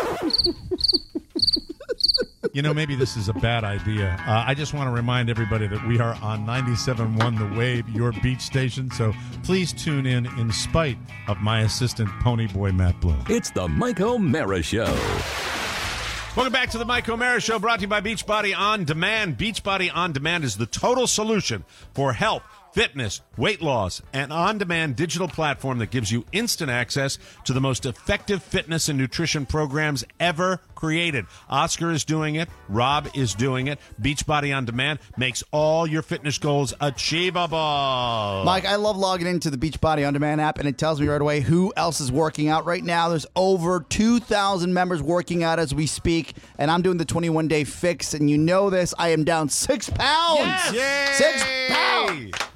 You know, maybe this is a bad idea. Uh, I just want to remind everybody that we are on ninety-seven point one The Wave, your beach station, so please tune in in spite of my assistant, Pony Boy Matt Bloom. It's the Mike O'Mara Show. Welcome back to the Mike O'Mara Show, brought to you by Beachbody On Demand. Beachbody On Demand is the total solution for health, fitness, weight loss, an on-demand digital platform that gives you instant access to the most effective fitness and nutrition programs ever created. Oscar is doing it. Rob is doing it. Beachbody On Demand makes all your fitness goals achievable. Mike, I love logging into the Beachbody On Demand app, and it tells me right away who else is working out right now. There's over two thousand members working out as we speak, and I'm doing the twenty-one day fix, and you know this. I am down six pounds. Yay! Six pounds.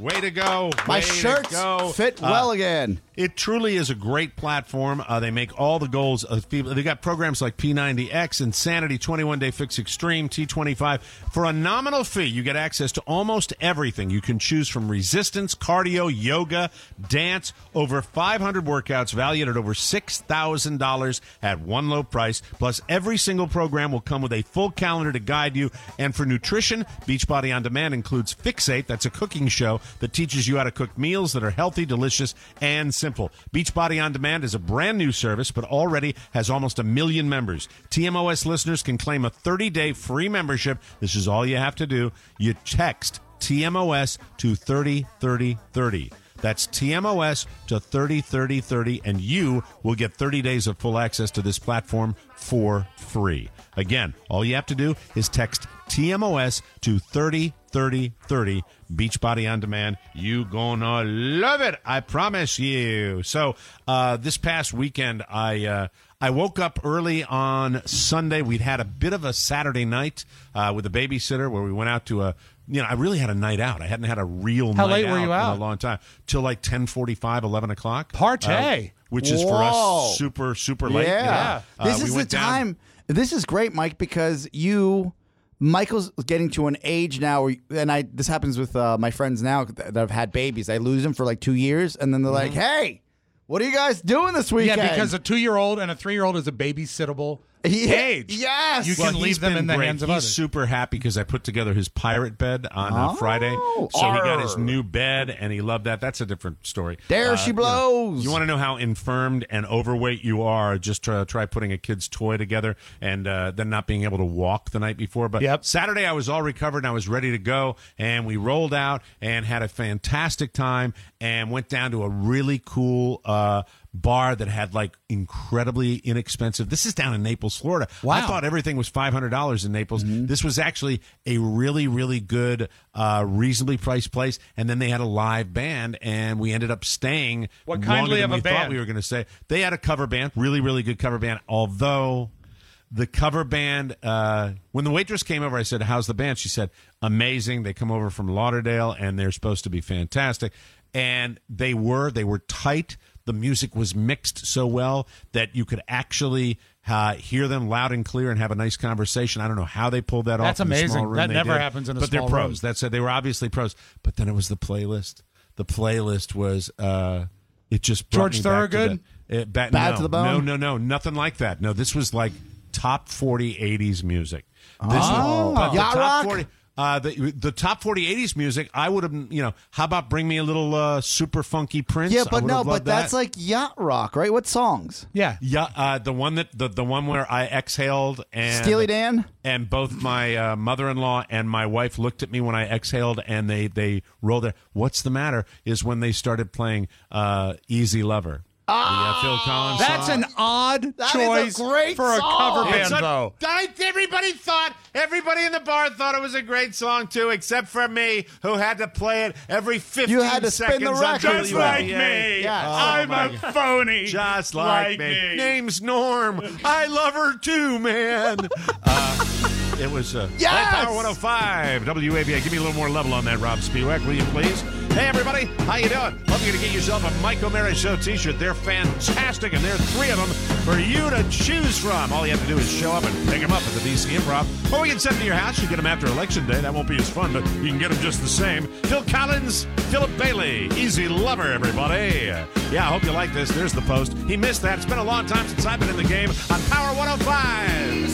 Way to go. My Way to shirts go. fit Uh, well again. It truly is a great platform. Uh, they make all the goals of people. They got programs like P ninety X, Insanity, twenty-one day Fix Extreme, T twenty-five. For a nominal fee, you get access to almost everything. You can choose from resistance, cardio, yoga, dance, over five hundred workouts valued at over six thousand dollars at one low price. Plus, every single program will come with a full calendar to guide you. And for nutrition, Beachbody On Demand includes Fixate. That's a cooking show that teaches you how to cook meals that are healthy, delicious, and simple. Beachbody On Demand is a brand new service, but already has almost a million members. T M O S listeners can claim a thirty day free membership. This is all you have to do. You text T M O S to thirty thirty thirty. That's T M O S to thirty thirty thirty, and you will get thirty days of full access to this platform for free. Again, all you have to do is text T M O S to thirty thirty thirty. Beachbody On Demand. You gonna love it. I promise you. So uh, this past weekend, I uh, I woke up early on Sunday. We'd had a bit of a Saturday night uh, with a babysitter where we went out to a, you know, I really had a night out. I hadn't had a real How night late were out you out? in a long time. Till like ten forty-five, eleven o'clock. Partay. Uh, which is for Whoa. us super, super late. Yeah. you know. Uh, This we is the went down- time. This is great, Mike, because you, Michael's getting to an age now where, and I, this happens with uh, my friends now that have had babies. I lose them for like two years, and then they're like, hey, what are you guys doing this weekend? Yeah, because a two-year-old and a three-year-old is a babysittable Yeah. age. Yes. You Well, can he's leave them been in the great. hands of He's others. super happy because I put together his pirate bed on uh, Oh, Friday. So he got his arr. new bed, and he loved that. That's a different story. There Uh, she you know, blows. You, want to know how infirmed and overweight you are, just try, try putting a kid's toy together and uh, then not being able to walk the night before. But Yep. Saturday, I was all recovered, and I was ready to go, and we rolled out and had a fantastic time and went down to a really cool uh, bar that had like incredibly inexpensive. This is down in Naples, Florida. Wow. I thought everything was five hundred dollars in Naples. This was actually a really, really good, uh, reasonably priced place. And then they had a live band, and we ended up staying What longer kindly than of a we thought band? we were going to stay. They had a cover band, really, really good cover band. Although the cover band, uh, when the waitress came over, I said, "How's the band?" She said, "Amazing. They come over from Lauderdale, and they're supposed to be fantastic." And they were. They were tight. The music was mixed so well that you could actually uh, hear them loud and clear and have a nice conversation. I don't know how they pulled that That's off. in the amazing. small room That they never did. happens in a but small they're room. pros. That's it. They were obviously pros. But then it was the playlist. The playlist was. Uh, it just brought George me back to Thorogood? the- it- ba- Bad no, to the bone? No, no, no, nothing like that. No, this was like top forty eighties music. This Oh. was, but the Yacht top rock? forty. Uh, the the top forty eighties music, I would have, you know, how about bring me a little uh, super funky Prince? Yeah, I but would no, have but loved that's that. like yacht rock, right? What songs? Yeah. Yeah, uh, the one that the, the one where I exhaled and Steely Dan? and both my uh, mother-in-law and my wife looked at me when I exhaled, and they they rolled their. What's the matter? Is when they started playing uh, "Easy Lover." The, uh, Phil Collins That's song. an odd That is a choice great for a song. cover band, It's a- though. I, everybody thought, everybody in the bar thought it was a great song too, except for me, who had to play it every fifteen You had to spin seconds. the on record. Just W like N B A. me. Yes. I'm Oh, my a phony. Just like, me. Name's Norm. I love her too, man. Uh, it was uh, Yes! Power one oh five W A B A. Give me a little more level on that, Rob Spiewak, will you please? Hey, everybody. How you doing? Hope you're going to get yourself a Mike O'Mara Show t-shirt. They're fantastic, and there are three of them for you to choose from. All you have to do is show up and pick them up at the D C Improv. Or we can send them to your house. You get them after Election Day. That won't be as fun, but you can get them just the same. Phil Collins, Philip Bailey. Easy Lover, everybody. Yeah, I hope you like this. There's the post. He missed that. It's been a long time since I've been in the game on Power one oh five.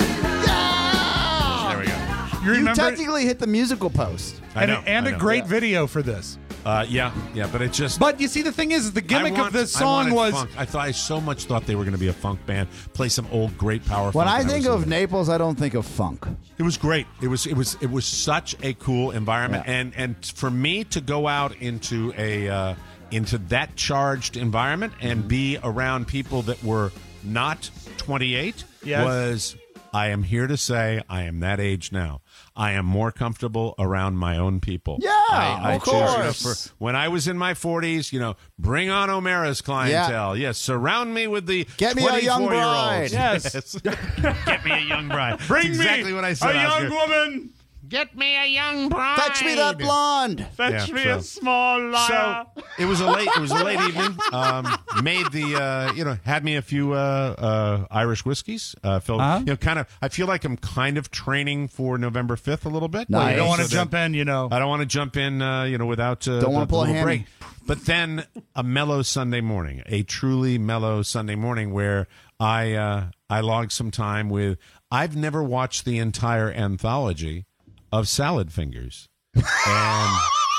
There we go. You You remember? technically hit the musical post. I and know, and I a know. great video for this. Uh, yeah, yeah, but it just. But you see, the thing is, the gimmick I want- of this I song wanted was funk. I thought I so much thought they were going to be a funk band, play some old great power. When funk, I and think was of in it. Naples, I don't think of funk. It was great. It was it was it was such a cool environment, Yeah. and and for me to go out into a uh, into that charged environment and be around people that were not twenty-eight Yes. was. I am here to say I am that age now. I am more comfortable around my own people. Yeah, I, I of choose, you know, course. for- when I was in my forties, you know, bring on O'Mara's clientele. Yes, surround me with the Get me a young twenty-four-year-olds. bride. Yes. Get me a young bride. Bring That's exactly me what I said. a young Oscar. woman. Get me a young bride. Fetch me that blonde. Fetch Yeah, me so- a small liar. So it was a late. It was a late evening. Um, made the uh, you know had me a few uh, uh, Irish whiskeys. Uh, felt Uh-huh. you know kind of. I feel like I'm kind of training for November fifth a little bit. Well, you don't want to So jump that- in, you know. I don't want to jump in, uh, you know, without uh, Don't wanna the- pull a the little hammy. break. But then a mellow Sunday morning, a truly mellow Sunday morning, where I uh, I logged some time with. I've never watched the entire anthology of Salad Fingers, and,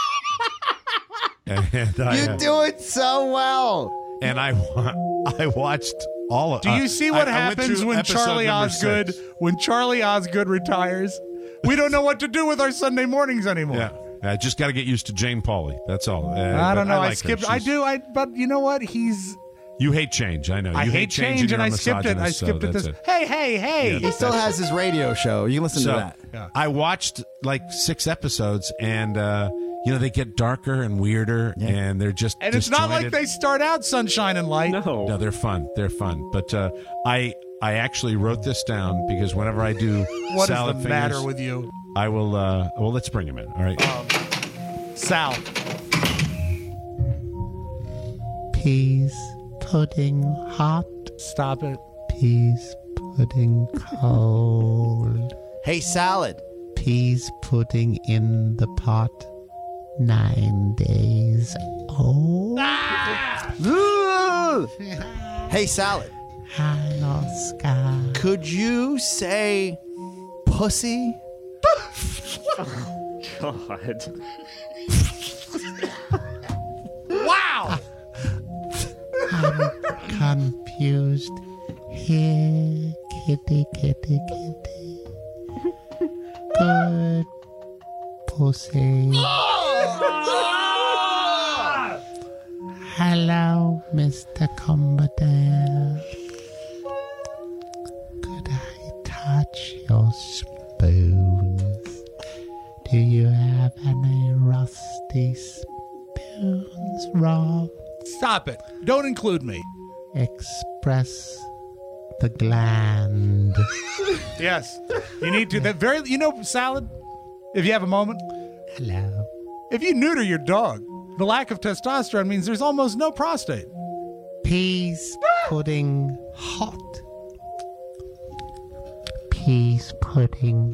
and I, You uh, do it so well. and I wa- I watched all of. Do you uh, see what I- I went happens through when episode Charlie number Osgood six. when Charlie Osgood retires? We don't know what to do with our Sunday mornings anymore. Yeah, I just got to get used to Jane Pauley. That's all. Uh, I don't but know. I, like her. skipped. I She's- do. I. But you know what? He's. You hate change. I know. You I hate change, change, and you're I a skipped it. I misogynist, so skipped it. that's This. Hey, hey, hey! Yeah, He still has his radio show. You can listen So to that. I watched like six episodes, and uh, you know they get darker and weirder, and they're just And it's not like disjointed. they start out sunshine and light. No. No, they're fun. They're fun. But uh, I I actually wrote this down because whenever I do What is salad the fingers, matter with you, I will. Uh, well, let's bring him in. All right. Sal? Peas pudding hot. Stop it. Peas pudding cold. Hey, Salad. Peas pudding in the pot. Nine days old. Ooh. Hey, Salad. Hi, Oscar. Could you say pussy? God. Wow. I'm confused. Here, kitty, kitty, kitty. Good pussy. Hello, Mister Combadale. Could I touch your spoons? Do you have any rusty spoons, Rob? Stop it. Don't include me. Express the gland. Yes. You need to. That very. You know, Salad. If you have a moment. Hello. If you neuter your dog, the lack of testosterone means there's almost no prostate. Peas pudding hot. Peas pudding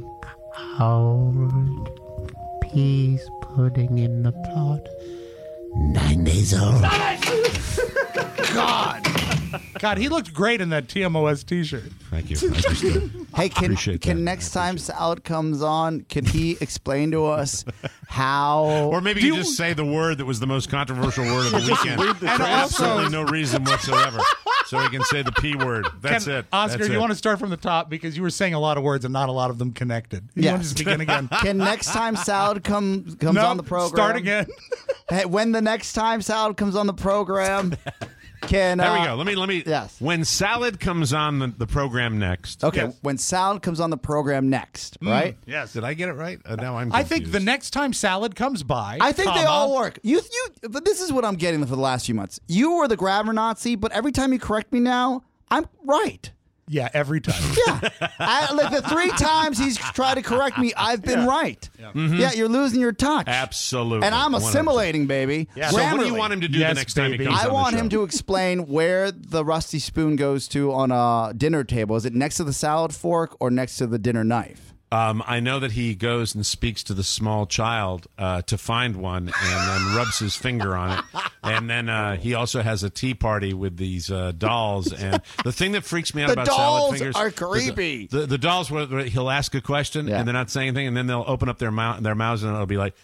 cold. Peas pudding in the pot. Nine days old. God. God, he looked great in that T M O S t-shirt. Thank you. I just, uh, Hey, can appreciate can that. next time Salad comes on, can he explain to us how? Or maybe you just say the word that was the most controversial word of the weekend. read the For transcript. absolutely no reason whatsoever. So he can say the P word. That's Can- it. Oscar, That's you it. want to start from the top because you were saying a lot of words and not a lot of them connected. You want to Yes. just begin again? Can next time Salad comes comes No, on the program? start again. Hey, when the next time Salad comes on the program, can There uh, we go. Let me let me. Yes. When Salad comes on the, the program next. Okay, Yes. when Salad comes on the program next, right? Yes. Did I get it right? Uh, now I'm. I think the confused. next time Salad comes by, I think they comma, all work. You, you, but this is what I'm getting for the last few months. You were the grammar Nazi, but every time you correct me now, I'm right. Yeah, every time. Yeah, I, like the three times he's tried to correct me, I've been right. Yeah. Mm-hmm. you're losing your touch. Absolutely. And I'm one hundred percent. assimilating, baby. So what do you Grammarly. want him to do Yes, the next time he baby. comes I on the want show? him to explain where the rusty spoon goes to on a dinner table. Is it next to the salad fork or next to the dinner knife? Um, I know that he goes and speaks to the small child uh, to find one, and then rubs his finger on it. And then uh, he also has a tea party with these uh, dolls. And the thing that freaks me out The about dolls salad fingers are the- creepy. The, the, dolls, where where he'll ask a question Yeah. and they're not saying anything, and then they'll open up their mouth, their mouths, and it'll be like.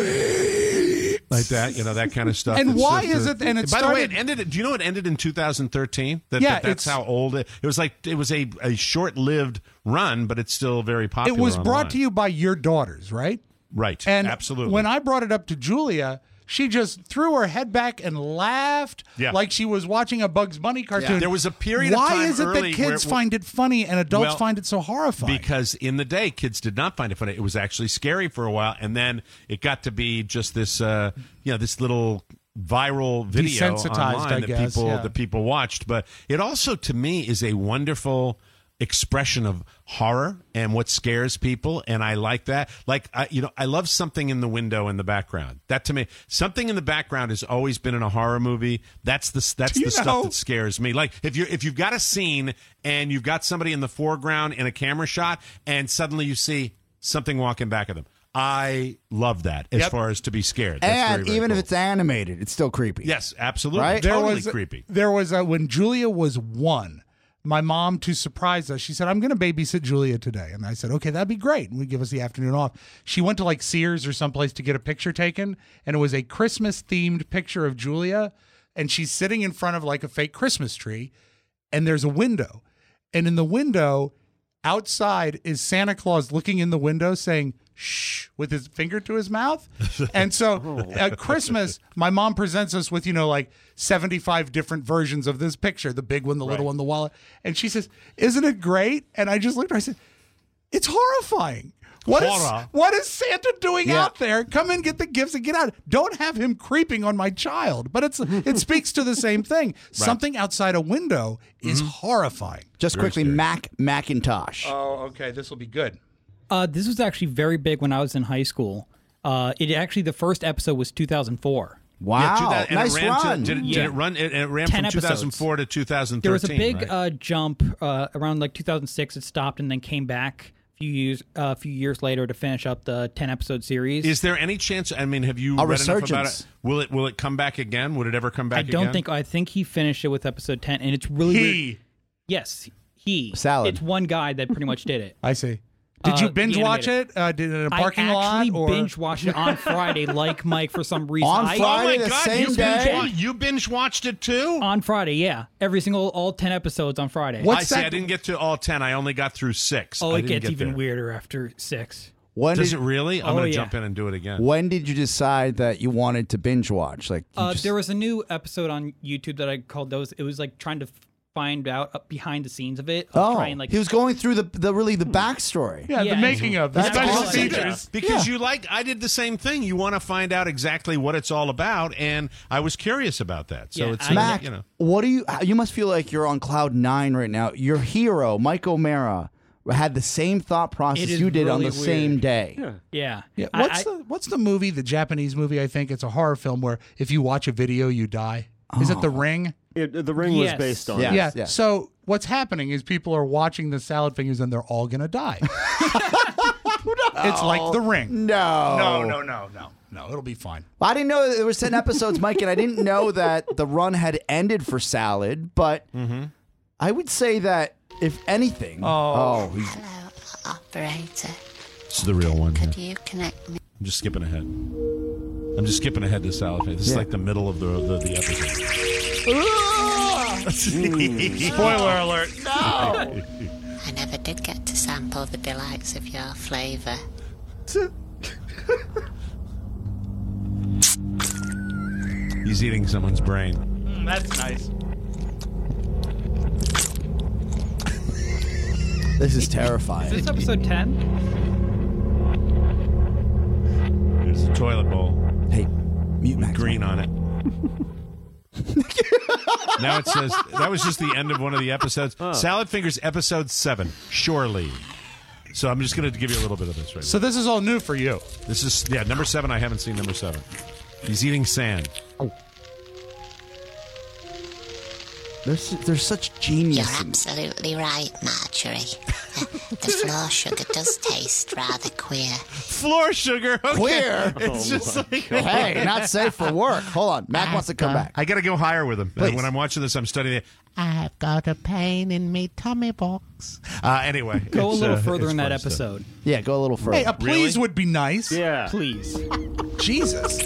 Like that, you know, that kind of stuff. And It's why just, is uh, it- and it by the way, it started- ended. Do you know it ended in two thousand thirteen? That, Yeah, that that's it's- how old it. It was like it was a, a short-lived run, but it's still very popular. It was brought online. to you by your daughters, right? Right. And absolutely. when I brought it up to Julia, she just threw her head back and laughed Yeah. like she was watching a Bugs Bunny cartoon. There was a period of Why time is it early that kids where- find it funny and adults Well, find it so horrifying? Because in the day, kids did not find it funny. It was actually scary for a while, and then it got to be just this, uh, you know, this little viral video Desensitized, online I that guess, people yeah. that people watched. But it also, to me, is a wonderful expression of horror and what scares people, and I like that. Like, I, you know, I love something in the window in the background. That to me, something in the background has always been in a horror movie. That's the that's Do the you stuff know- that scares me. Like if you if you've got a scene and you've got somebody in the foreground in a camera shot, and suddenly you see something walking back at them. I love that as Yep. far as to be scared. That's And very, very even cool. if it's animated, it's still creepy. Yes, absolutely. Right? There Totally was creepy. There was a, when Julia was one, my mom, to surprise us, she said, I'm going to babysit Julia today. And I said, okay, that'd be great. And we'd give us the afternoon off. She went to like Sears or someplace to get a picture taken. And it was a Christmas themed picture of Julia. And she's sitting in front of like a fake Christmas tree. And there's a window. And in the window, outside is Santa Claus looking in the window saying, shh, with his finger to his mouth. And so at Christmas, my mom presents us with, you know, like seventy-five different versions of this picture, the big one, the little Right. one, the wallet. And she says, isn't it great? And I just looked at her, I said, it's horrifying. What is Horror. what is Santa doing Yeah. out there? Come and get the gifts and get out. Don't have him creeping on my child. But it's it speaks to the same thing. Something outside a window is horrifying. Just Very quickly, scary. Mac Macintosh. Oh, okay. This will be good. Uh, this was actually very big when I was in high school. Uh, it actually the first episode was two thousand four. Wow, Yeah, two thousand and nice it ran run. To, did, it, did Yeah. it run? It, it ran Ten from two thousand episodes. four to two thousand thirteen. There was a big right? uh, jump uh, around like two thousand six. It stopped and then came back a few years a few years later to finish up the ten episode series. Is there any chance? I mean, have you A read enough about resurgence. it? Will it will it come back again? Would it ever come back I don't again? think. I think he finished it with episode ten, and it's really He. weird. Yes, he. Salad. It's one guy that pretty much did it. I see. Did Uh, you the binge watch animated. it? Uh, did it in a parking I lot? actually Or binge watched it on Friday, like Mike, for some reason. On I- Oh Friday? my the God! same you day? binge, wa- you binge watched it too? on Friday, yeah, every single all ten episodes on Friday. What's I see. that- I didn't get to all ten. I only got through six. Oh, I it didn't gets get even there. weirder after six. When Does did, it really? I'm Oh, going to yeah. jump in and do it again. when did you decide that you wanted to binge watch? Like, you Uh, just- there was a new episode on YouTube that I called those. It was like trying to f- find out uh, behind the scenes of it. Of oh, trying, like, he was going through the the really the backstory. yeah, Yeah, the making of the That's special awesome. features. Because Yeah. you like, I did the same thing. You want to find out exactly what it's all about, and I was curious about that. So Yeah, it's I- Mac, you know. what do you? You must feel like you're on cloud nine right now. Your hero, Mike O'Mara, had the same thought process It is you did on really the same weird. day. Yeah. yeah, Yeah, I- what's I- the what's the movie? The Japanese movie, I think it's a horror film where if you watch a video, you die. Is it The Ring? It, the ring Yes. was based on Yeah. it. Yeah. yeah. So what's happening is people are watching the salad fingers and they're all gonna die. It's like The Ring. No, No, no, no, no, no. It'll be fine. I didn't know that there was ten episodes, Mike, and I didn't know that the run had ended for Salad. But I would say that if anything, Oh. he's- Hello, operator. This is the real one. Could here. you connect me? I'm just skipping ahead. I'm just skipping ahead to Salad. This is Yeah. like the middle of the the, the episode. Spoiler alert. I never did get to sample the delights of your flavor. He's eating someone's brain. Mm, that's nice. this is terrifying. Is this episode ten? There's a toilet bowl. Hey, mute Max. Green on it. Now it says that was just the end of one of the episodes. Salad Fingers episode seven. Surely. So I'm just going to give you a little bit of this right So this is all new for you. now. This is yeah number seven. I haven't seen number seven. He's eating sand. There's there's such You're genius. in- absolutely right, Marjorie. The floor sugar does taste rather queer. Floor sugar. Okay. Queer? It's Oh just my like Hey, not safe for work. Hold on, Mac wants to come back. I got to go higher with him. Please. When I'm watching this, I'm studying it. I've got a pain in me tummy box. Uh, anyway, Go a it's, little uh, further it's in that fun stuff. episode. Yeah, go a little further. Hey, a please would be nice. Yeah. Please. Jesus.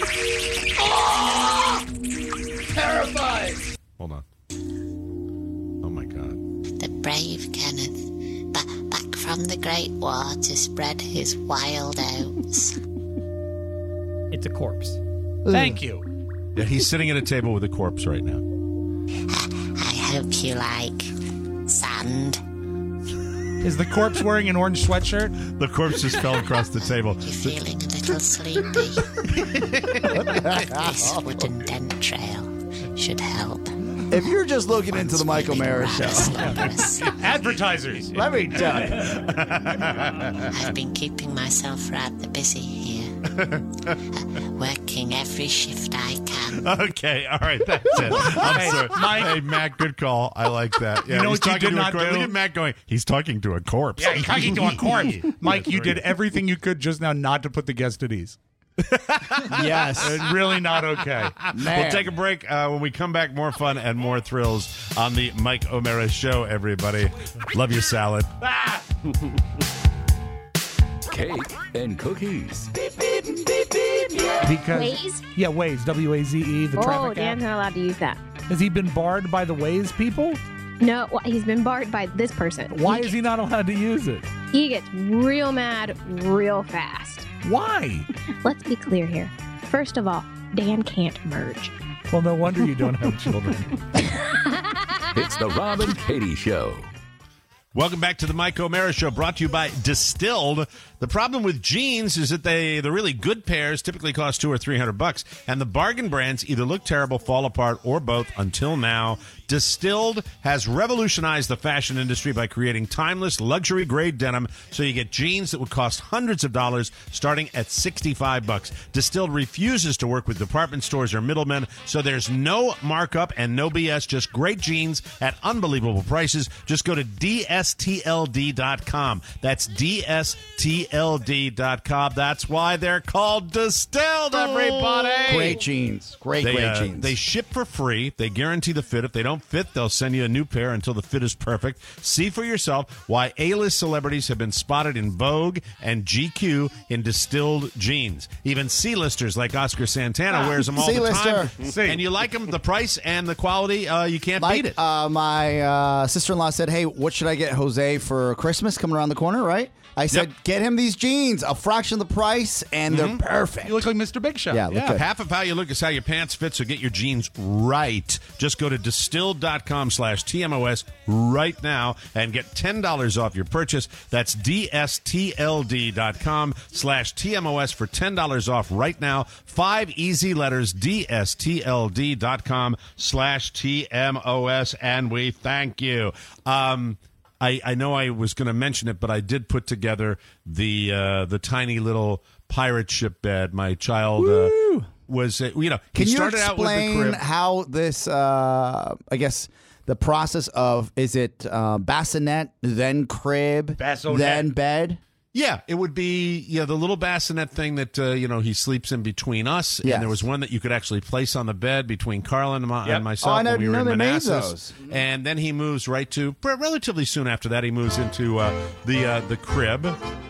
Terrified. Hold on. Oh my God. The brave Kenneth, ba- back from the Great War to spread his wild oats. It's a corpse. Thank you. Yeah, he's sitting at a table with a corpse right now. I hope you like sand. Is the corpse wearing an orange sweatshirt? The corpse just fell across the table. You're feeling a little sleepy. This wooden dent trail should help. If you're just looking into the Mike O'Mara show, advertisers. Let me tell you. I've been keeping myself rather busy here, working every shift I can. Okay, all right, that's it. I'm Hey, sorry. Mike- Hey, Matt, good call. I like that. Yeah, You know he's what you talking did to a not corpse. do? Look at Matt going, he's talking to a corpse. Yeah, you're talking to a corpse. Mike, you did everything you could just now not to put the guest at ease. Yes. It's really not okay. We'll take a break. Uh, when we come back, more fun and more thrills on the Mike O'Mara Show, everybody. Love you, salad. Cake and cookies. Because Waze? yeah, Waze, W A Z E, the Oh, traffic Dan's app. not allowed to use that. Has he been barred by the Waze people? No, well, he's been barred by this person. Why is he not allowed to use it? He gets real mad real fast. Why? Let's be clear here. First of all, Dan can't merge. Well, no wonder you don't have children. It's the Rob and Katie Show. Welcome back to the Mike O'Mara Show, brought to you by Distilled. The problem with jeans is that they, the really good pairs typically cost two or three hundred bucks, and the bargain brands either look terrible, fall apart, or both. Until now, Distilled has revolutionized the fashion industry by creating timeless, luxury-grade denim, so you get jeans that would cost hundreds of dollars, starting at sixty-five bucks. Distilled refuses to work with department stores or middlemen, so there's no markup and no B S. Just great jeans at unbelievable prices. Just go to D S T L D dot com. That's D S T L D dot com. That's why they're called Distilled, everybody. Great jeans. Great, They, great uh, jeans. They ship for free. They guarantee the fit. If they don't fit, they'll send you a new pair until the fit is perfect. See for yourself why A-list celebrities have been spotted in Vogue and G Q in Distilled jeans. Even C-listers like Oscar Santana wears them all the time. C-lister. And you like them, the price and the quality, uh, you can't Like, beat it. uh, my uh, sister-in-law said, hey, what should I get Jose for Christmas coming around the corner, right? I said, Yep. get him these jeans, a fraction of the price, and they're perfect. You look like Mister Big Show. Yeah, look Yeah, good. half of how you look is how your pants fit, so get your jeans right. Just go to distilled.com slash TMOS right now and get ten dollars off your purchase. That's DSTLD.com slash TMOS for ten dollars off right now. Five easy letters, DSTLD.com slash TMOS, and we thank you. Um... I, I know I was going to mention it, but I did put together the uh, the tiny little pirate ship bed. My child uh, was, uh, you know, he Can you started out with the explain crib. how this, uh, I guess, the process of, is it uh, bassinet, then crib, Bassinet. then bed? Yeah, it would be yeah the little bassinet thing that uh, you know he sleeps in between us, Yes. and there was one that you could actually place on the bed between Carlin and, my, Yep. and myself Oh, I when never we were knew in they made Manassas. those. And then he moves right to relatively soon after that he moves into uh, the uh, the crib,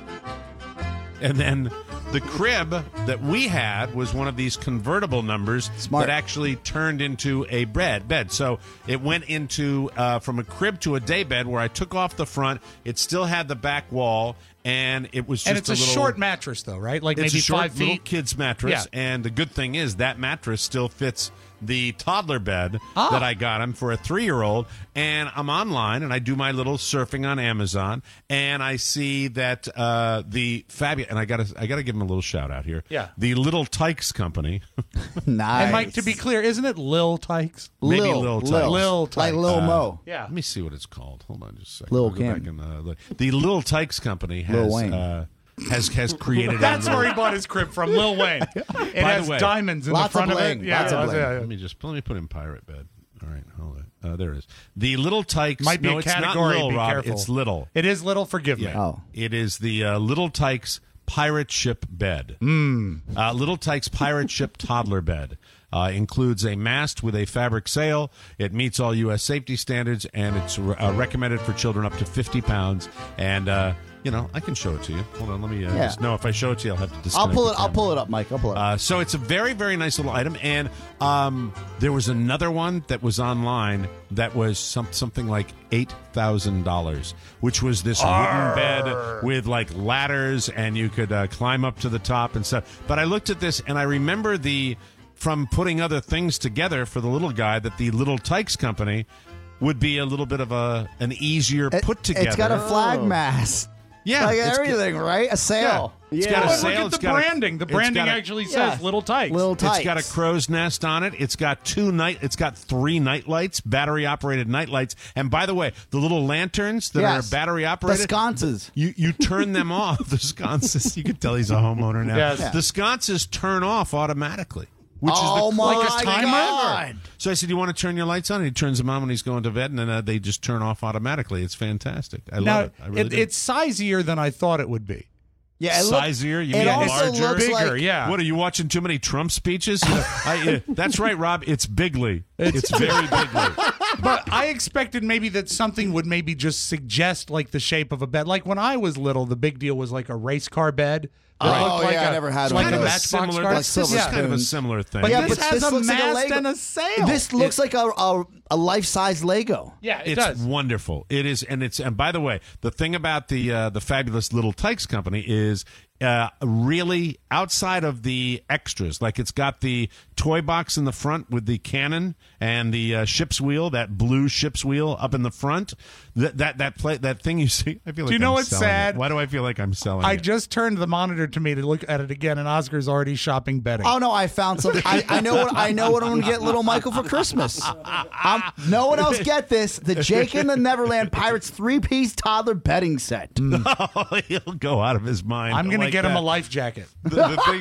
and then the crib that we had was one of these convertible numbers Smart. that actually turned into a bed. Bed. So it went into uh, from a crib to a day bed where I took off the front. It still had the back wall, and it was just And it's a, little, short mattress, though, right? Like it's maybe a short five little feet. kid's mattress, Yeah. and the good thing is that mattress still fits the toddler bed Ah. that I got him for a three-year-old. And I'm online, and I do my little surfing on Amazon, and I see that uh, the fabulous, and I got to I got to give him a little shout out here. Yeah. the Little Tykes Company. Nice. And Mike, to be clear, isn't it Lil Tykes? Maybe Lil, Lil Lil. Tykes. Lil Like Tykes. Lil Uh, Mo. Yeah. Let me see what it's called. Hold on just a second. Lil I'll go Kim. back and, uh, look. The Little Tykes Company Lil has Wayne. uh, has has created. That's a where little- he bought his crib from, Lil Wayne. It By has the way, diamonds in lots the front of of, it. bling, Yeah, lots of yeah, bling. yeah, yeah. Let me just let me put in pirate bed. All right, hold it. Uh, there it is. The Little Tykes. Might be no, a it's not category. Lil, Be Rob. careful. It's Little. It is Little. Forgive me. Yeah. Oh. It is the uh, Little Tykes pirate ship bed. Mm. Uh, Little Tykes pirate ship toddler bed. Uh, includes a mast with a fabric sail. It meets all U S safety standards, and it's uh, recommended for children up to fifty pounds. And uh, you know, I can show it to you. Hold on, let me. Uh, Yeah. just, no, if I show it to you, I'll have to. I'll disconnect pull the it. I'll camera. pull it up, Mike. I'll pull it up. Uh, so it's a very, very nice little item. And um, there was another one that was online that was some, something like eight thousand dollars, which was this wooden bed with like ladders, and you could uh, climb up to the top and stuff. But I looked at this, and I remember the from putting other things together for the little guy that the Little Tykes Company would be a little bit of a an easier It- put together. It's got a flag mast. Yeah, like it's everything, right? A sail. Yeah. It's Yeah. got a Oh, look sail. at it's the got a- branding. The it's branding got a- actually Yeah. says Little Tykes. Little Tykes. It's got a crow's nest on it. It's got two night. It's got three night lights, battery operated night lights. And by the way, the little lanterns that Yes. are battery The operated. sconces. You you turn them off. The sconces. You can tell he's a homeowner now. Yes. Yeah. The sconces turn off automatically. Which Oh, is the my quickest thing God. ever. So I said, "You want to turn your lights on?" And he turns them on when he's going to bed, and then uh, they just turn off automatically. It's fantastic. I now, love it. I really it, do. it's sizier than I thought it would be. Yeah, it look- Sizier? You it mean also larger? looks Bigger, like- yeah. What, are you watching too many Trump speeches? You know, I, uh, that's right, Rob. It's bigly. It's, very bigly. But I expected maybe that something would maybe just suggest like the shape of a bed. Like when I was little, the big deal was like a race car bed. that Oh, looked like yeah, a, I never had like one a of those. Matchbox Similar, car. this is Yeah. kind of a similar thing. But Yeah, this but has this a looks like a mast Lego. and a sail. This looks like a, a, a life-size Lego. Yeah, it it's does. wonderful. It is, and it's. And by the way, the thing about the uh, the fabulous Little Tykes company is uh, really outside of the extras. Like it's got the toy box in the front with the cannon and the uh, ship's wheel, that blue ship's wheel up in the front. That that that play that thing you see. I feel like Do you know I'm what's selling sad? it. Why do I feel like I'm selling I it? just turned the monitor to me to look at it again, and Oscar's already shopping bedding. Oh no, I found some. I, I know what I know what I'm going to get little Michael for Christmas. Um, no one else get this. The Jake and the Neverland Pirates three-piece toddler bedding set. Oh, he'll go out of his mind. I'm going to like get him that. a life jacket. The,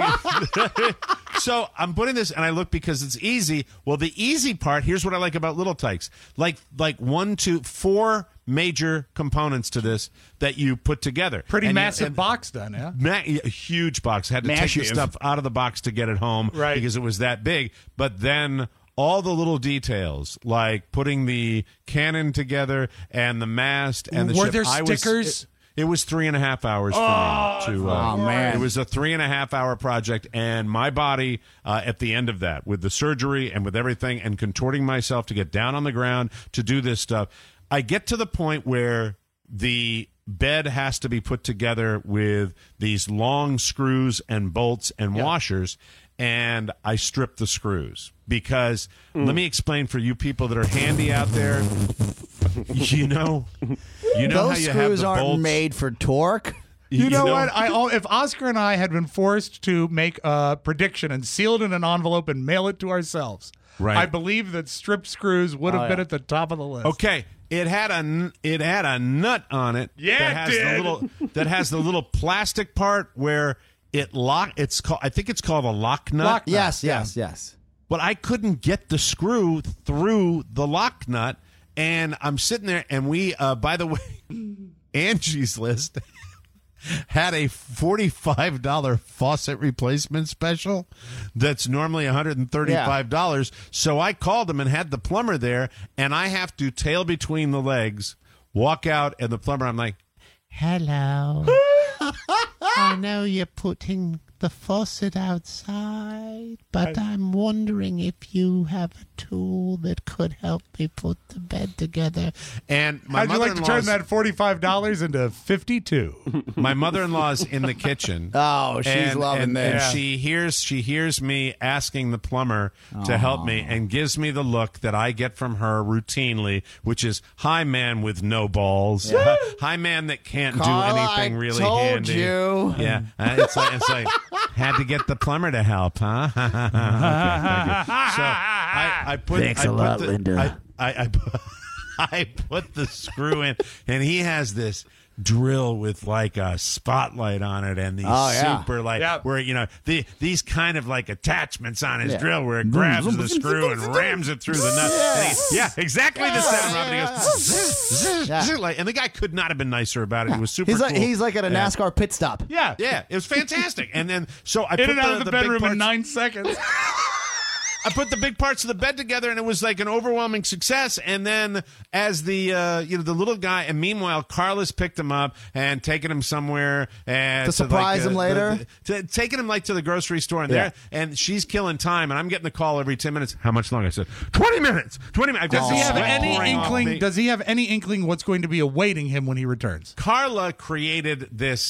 the thing is, so I'm putting this, and I look because it's easy. Well, the easy part, here's what I like about Little Tykes. Like, like one, two, four major components to this that you put together. Pretty And you- massive and- box then, yeah? Ma- a huge box. Had to take the Massive. stuff out of the box to get it home Right. because it was that big. But then all the little details, like putting the cannon together and the mast and the Were ship. there I was- stickers? it, it was three and a half hours for me to. Uh, Oh, man. It was a three and a half hour project, and my body uh, at the end of that, with the surgery and with everything, and contorting myself to get down on the ground to do this stuff, I get to the point where the bed has to be put together with these long screws and bolts and washers, and I strip the screws because let me explain for you people that are handy out there. You know, you know Those how you screws have the aren't bolts. made for torque. You, know, what? I oh, if Oscar and I had been forced to make a prediction and seal it in an envelope and mail it to ourselves, Right. I believe that stripped screws would have Oh, been yeah. at the top of the list. Okay, it had a n- it had a nut on it. Yeah, that it has did. the little that has the little plastic part where it lock. It's called. I think it's called a lock nut. Lock nut. Yes, yes, yes. But I couldn't get the screw through the lock nut, and I'm sitting there, and we. Uh, by the way, Angie's List had a forty-five dollars faucet replacement special that's normally one hundred thirty-five dollars. So I called him and had the plumber there, and I have to tail between the legs, walk out, and the plumber, I'm like, Hello. I know you're putting the faucet outside, but I'm wondering if you have a tool that could help me put the bed together. and my How'd you like to turn mother-in-law's- that forty-five dollars into fifty-two? My mother-in-law's in the kitchen. Oh, she's and, loving and, this. And she hears she hears me asking the plumber to help me, and gives me the look that I get from her routinely, which is "Hi, man with no balls. Hi, man that can't Carla, do anything I really told handy." you. Yeah, uh, it's like, it's like had to get the plumber to help, huh? Okay, thank you. So I, I put Thanks I a put lot, the, Linda. I, I, I, put, I put the screw in, and he has this drill with like a spotlight on it and these Oh, yeah. super like Yeah. where you know the these kind of like attachments on his Yeah. drill where it grabs the screw and rams it through the nut. And he- yeah, exactly the sound, Robin. He goes, zzz, zzz, Yeah. zzz, like, and the guy could not have been nicer about it. He was super He's like cool. he's like at a Yeah. NASCAR pit stop. Yeah. Yeah, it was fantastic. And then so I In put and out the, of the, the big bedroom parts, in nine seconds. I put the big parts of the bed together, and it was like an overwhelming success. And then, as the uh, you know the little guy, and meanwhile, Carlos picked him up and taken him somewhere and To surprise him later? to, taking him like to the grocery store, and Yeah. there, and she's killing time, and I'm getting the call every ten minutes. How much longer? I said twenty minutes. Twenty minutes. Does he have Sweat any pouring off inkling? me. Does he have any inkling what's going to be awaiting him when he returns? Carla created this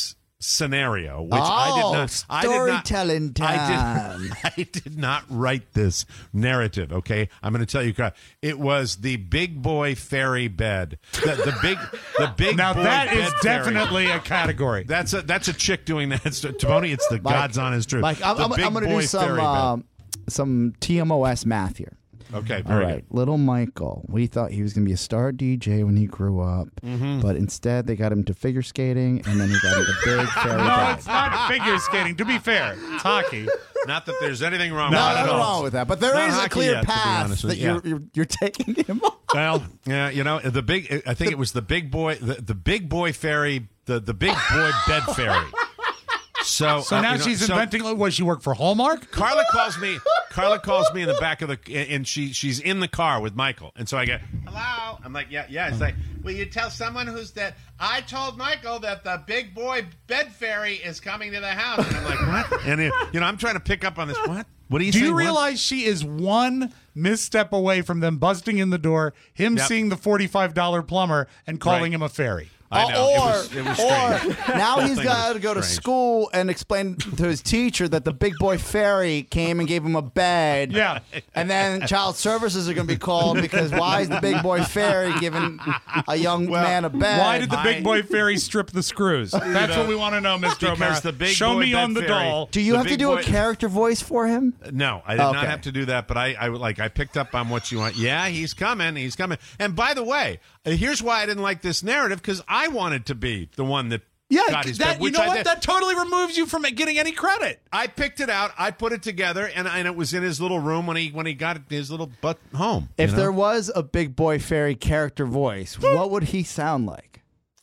scenario, which I did Oh, not. I did not. storytelling I time. did, I did not write this narrative. Okay, I'm going to tell you. It was the big boy fairy bed. The, the big, the big. Now boy that bed is fairy. definitely a category. That's a that's a chick doing that. It's, Tony, it's the Mike, God's honest truth. Mike, I'm, The I'm, big I'm going to boy do some fairy bed. um, some T M O S math here. Okay, All very right, little Michael. We thought he was going to be a star D J when he grew up, Mhm. but instead they got him to figure skating, and then he got into big fairy No, bed. it's not figure skating. To be fair, it's hockey. Not that there's anything wrong. No, with it nothing at all. wrong with that, but there Not is a hockey clear yet, to be path honest with that you. you're, you're you're taking him on. Well, yeah, you know the big. I think it was the big boy, the, the big boy fairy, the the big boy bed fairy. So, So uh, now you know, she's so inventing. What, she work for Hallmark? Carla calls me. Carla calls me in the back of the, and she she's in the car with Michael, and so I go, hello. I'm like, yeah, yeah. It's like, will you tell someone who's that? I told Michael that the big boy bed fairy is coming to the house, and I'm like, what? And it, you know, I'm trying to pick up on this. What? What do you? Do say? you What? realize she is one misstep away from them busting in the door, him Yep. seeing the forty-five dollar plumber, and calling Right. him a fairy? I know. Or, it was, it was strange. or now The he's thing got was to go to strange. school and explain to his teacher that the big boy fairy came and gave him a bed. Yeah. And then child services are going to be called because why is the big boy fairy giving a young man a bed? Why did the big I- boy fairy strip the screws? That's know, what we want to know, Mister because O'Mara. the big Show boy me bed on the fairy- doll. Do you the have to big do boy- a character voice for him? No, I did not Okay. have to do that, but I, I like I picked up on what you want. Yeah, he's coming, he's coming. And by the way, uh, here's why I didn't like this narrative, because I wanted to be the one that Yeah, got his that, bed, you which know I what? did. That totally removes you from getting any credit. I picked it out, I put it together, and, and it was in his little room when he when he got his little butt home. If you know? there was a big boy fairy character voice, what would he sound like?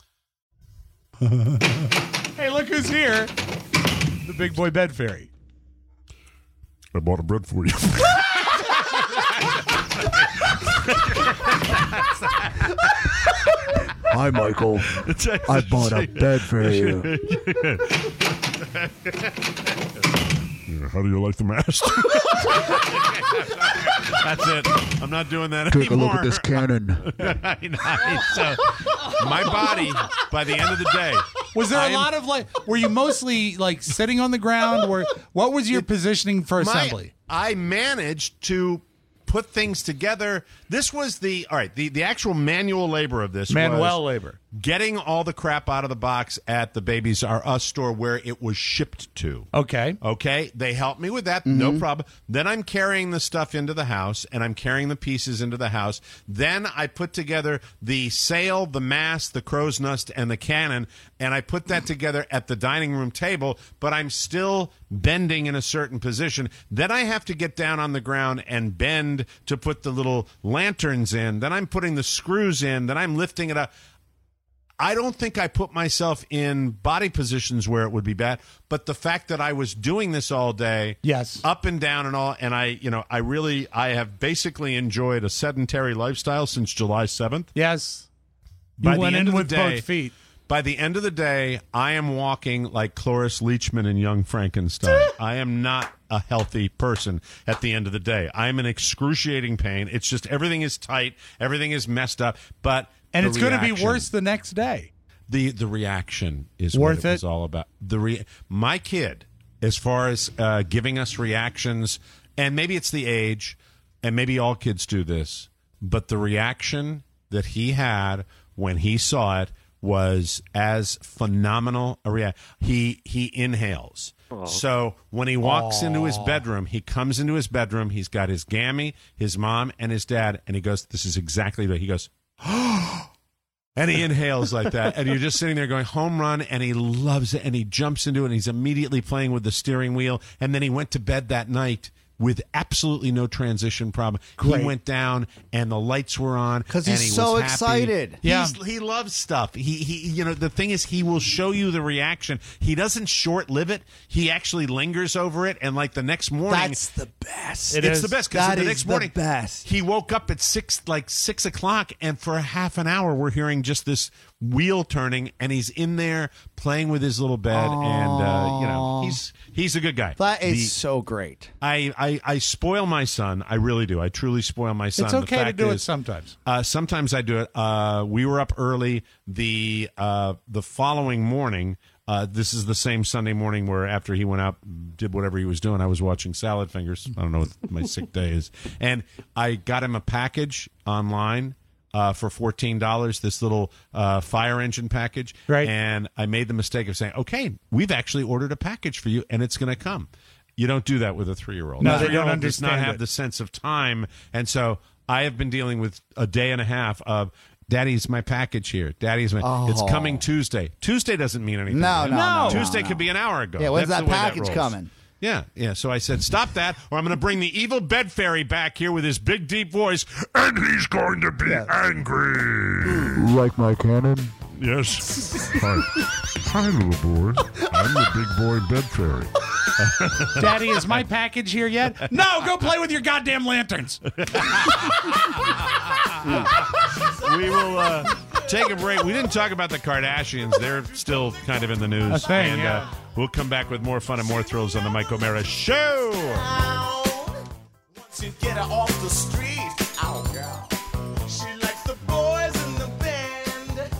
Hey, look who's here. The big boy bed fairy. I bought a bread for you. Hi, Michael. I bought a bed for you. Yeah, how do you like the mast? That's it. I'm not doing that Take a anymore. look at this cannon. I know. So, my body, by the end of the day, Was there I a am- lot of like? Were you mostly like sitting on the ground? Or what was your positioning for My- assembly? I managed to put things together. This was the all right. The the actual manual labor of this Manuel was labor. getting all the crap out of the box at the Babies R Us store where it was shipped to. Okay. Okay, they helped me with that, no problem. Then I'm carrying the stuff into the house, and I'm carrying the pieces into the house. Then I put together the sail, the mast, the crow's nest, and the cannon, and I put that together at the dining room table, but I'm still bending in a certain position. Then I have to get down on the ground and bend to put the little lanterns in. Then I'm putting the screws in. Then I'm lifting it up. I don't think I put myself in body positions where it would be bad, but the fact that I was doing this all day, Yes. up and down and all, and I, you know, I really, I have basically enjoyed a sedentary lifestyle since July seventh. Yes. By You the went end in of the with day- both feet. By the end of the day, I am walking like Cloris Leachman in Young Frankenstein. I am not a healthy person at the end of the day. I am in excruciating pain. It's just everything is tight, everything is messed up, but And the it's going to be reaction- worse the next day. The the reaction is Worth what it it? was all about. The re- my kid, as far as uh, giving us reactions, and maybe it's the age, and maybe all kids do this, but the reaction that he had when he saw it was as phenomenal a reaction. He he inhales. So when he walks into his bedroom, he comes into his bedroom. He's got his gammy, his mom, and his dad, and he goes, "This is exactly what he goes." And he inhales like that, and you're just sitting there going, home run, and he loves it, and he jumps into it, and he's immediately playing with the steering wheel, and then he went to bed that night with absolutely no transition problem. Great. He went down, and the lights were on, 'Cause and he's he so was happy. excited. Yeah. He's, he loves stuff. He, he, you know, the thing is, he will show you the reaction. He doesn't short-live it. He actually lingers over it, and like the next morning, That's the best. It it's is. the best because That the is next the morning, best. he woke up at six, like six o'clock, and for a half an hour, we're hearing just this wheel turning, and he's in there playing with his little bed, and uh, you know, he's he's a good guy. That is The- so great. I, I I spoil my son. I really do. I truly spoil my son. It's The okay to fact do it is, sometimes. Uh, sometimes I do it. Uh, we were up early the uh, the following morning. Uh, this is the same Sunday morning where after he went out, did whatever he was doing, I was watching Salad Fingers. I don't know what my sick day is. And I got him a package online uh, for fourteen dollars, this little uh, fire engine package. Right. And I made the mistake of saying, okay, we've actually ordered a package for you, and it's going to come. You don't do that with a three-year-old. No, A they don't three-year-old does not understand have it. the sense of time. And so I have been dealing with a day and a half of, Daddy's my package here. Daddy's my. Oh. It's coming Tuesday. Tuesday doesn't mean anything. No, to him. no, no, Tuesday no, could be an hour ago. Yeah, when's That's that the way package rolls. coming? Yeah, yeah. So I said, stop that, or I'm going to bring the evil bed fairy back here with his big, deep voice, and he's going to be angry. Like my cannon? Yes. Hi. Hi, little boy. I'm the big boy bed fairy. Daddy, is my package here yet? No, go play with your goddamn lanterns. We will uh, take a break. We didn't talk about the Kardashians. They're still kind of in the news. A thing, and yeah. uh, we'll come back with more fun and more thrills on the Mike O'Mara Show. To get her off the street. Oh, girl. She likes the boys in the band.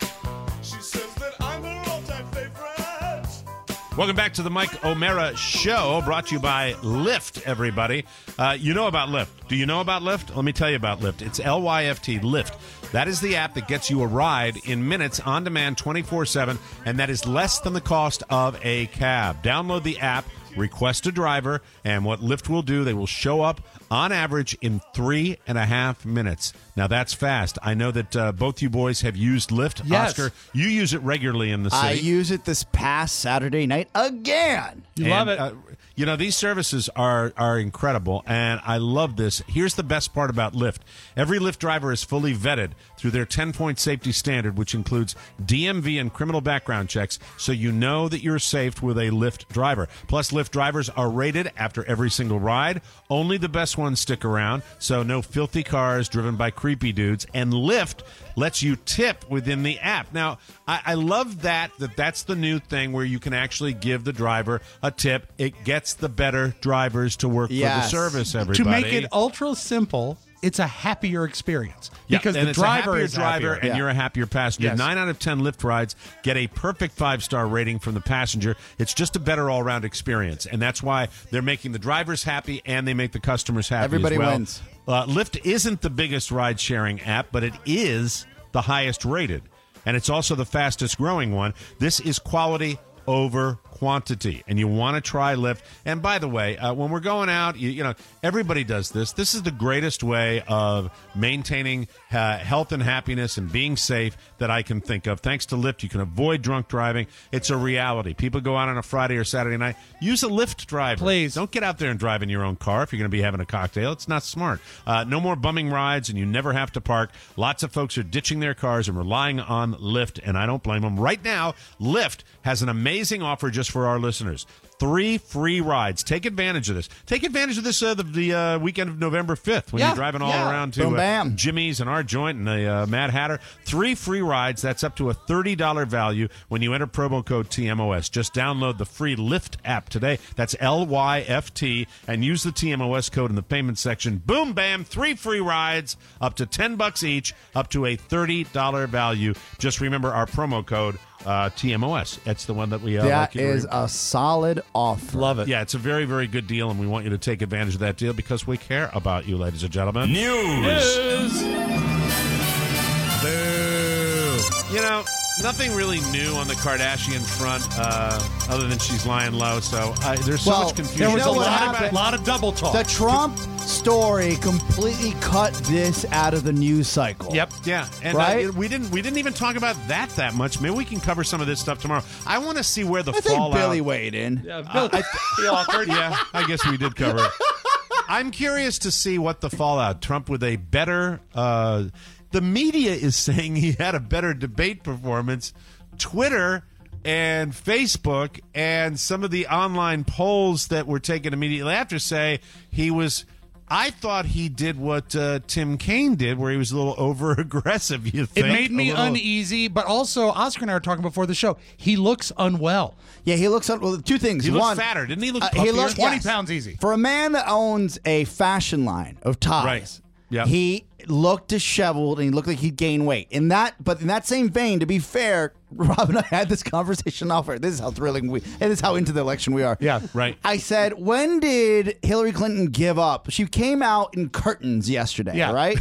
She says that I'm her all-time favorite. Welcome back to the Mike O'Mara Show, brought to you by Lyft, everybody. Uh, you know about Lyft. Do you know about Lyft? Let me tell you about Lyft. It's L Y F T, Lyft. That is the app that gets you a ride in minutes, on demand, twenty-four seven, and that is less than the cost of a cab. Download the app, request a driver, and what Lyft will do, they will show up on average in three and a half minutes. Now, that's fast. I know that uh, both you boys have used Lyft. Yes. Oscar, you use it regularly in the city. I use it this past Saturday night again. You love it. Uh, you know, these services are are incredible, and I love this. Here's the best part about Lyft. Every Lyft driver is fully vetted through their ten-point safety standard, which includes D M V and criminal background checks, so you know that you're safe with a Lyft driver. Plus, Lyft drivers are rated after every single ride. Only the best ones stick around, so no filthy cars driven by creepy dudes. And Lyft lets you tip within the app. Now, I, I love that, that that's the new thing where you can actually give the driver a tip. It gets the better drivers to work Yes. for the service, everybody. To make it ultra simple, it's a happier experience Yeah, because and the it's driver a happier is driver happier. and Yeah. you're a happier passenger. Yes. Nine out of ten Lyft rides get a perfect five-star rating from the passenger. It's just a better all-around experience, and that's why they're making the drivers happy and they make the customers happy Everybody as well. wins. Uh, Lyft isn't the biggest ride-sharing app, but it is the highest rated, and it's also the fastest growing one. This is quality over quantity, and you want to try Lyft. And by the way, uh, when we're going out, you, you know, everybody does this. This is the greatest way of maintaining uh, health and happiness and being safe that I can think of. Thanks to Lyft, you can avoid drunk driving. It's a reality. People go out on a Friday or Saturday night. Use a Lyft driver. Please. Don't get out there and drive in your own car if you're going to be having a cocktail. It's not smart. Uh, no more bumming rides, and you never have to park. Lots of folks are ditching their cars and relying on Lyft, and I don't blame them. Right now, Lyft has an amazing offer just for our listeners. Three free rides. Take advantage of this. Take advantage of this uh, the, the uh, weekend of November fifth when Yeah, you're driving all yeah. around to Boom, uh, bam. Jimmy's and our joint and the uh, Mad Hatter. Three free rides. That's up to a thirty dollars value when you enter promo code T M O S. Just download the free Lyft app today. That's L Y F T, and use the T M O S code in the payment section. Boom, bam. Three free rides, up to ten bucks each, up to a thirty dollars value. Just remember our promo code. Uh, T M O S. That's the one that we uh, That like you to is re- a solid offer. Love it. Yeah, it's a very, very good deal, and we want you to take advantage of that deal because we care about you, ladies and gentlemen. News. Boo. You know, nothing really new on the Kardashian front uh, other than she's lying low, so uh, there's so Well, much confusion. there was There was You know a what lot of, happened? lot of double talk. The Trump story completely cut this out of the news cycle. Yep. Yeah, and Right? uh, we didn't we didn't even talk about that that much. Maybe we can cover some of this stuff tomorrow. I want to see where the I think fallout. Billy weighed in. Yeah, Bill, I, I, awkward. Yeah, I guess we did cover it. I'm curious to see what the fallout. Trump with a better. Uh, the media is saying he had a better debate performance. Twitter and Facebook and some of the online polls that were taken immediately after say he was. I thought he did what uh, Tim Kaine did, where he was a little over aggressive. You it think made me A little- uneasy, but also Oscar and I were talking before the show. He looks unwell. Yeah, he looks. Well, two things. He looks One, fatter, didn't he? Look uh, puffier? he looks twenty yes. pounds easy. For a man that owns a fashion line of ties, Right. Yep. he looked disheveled and he looked like he'd gained weight. In that, but in that same vein, to be fair, Rob and I had this conversation off air. This is how thrilling we, and this is how into the election we are. Yeah, right. I said, when did Hillary Clinton give up? She came out in curtains yesterday, Yeah. right?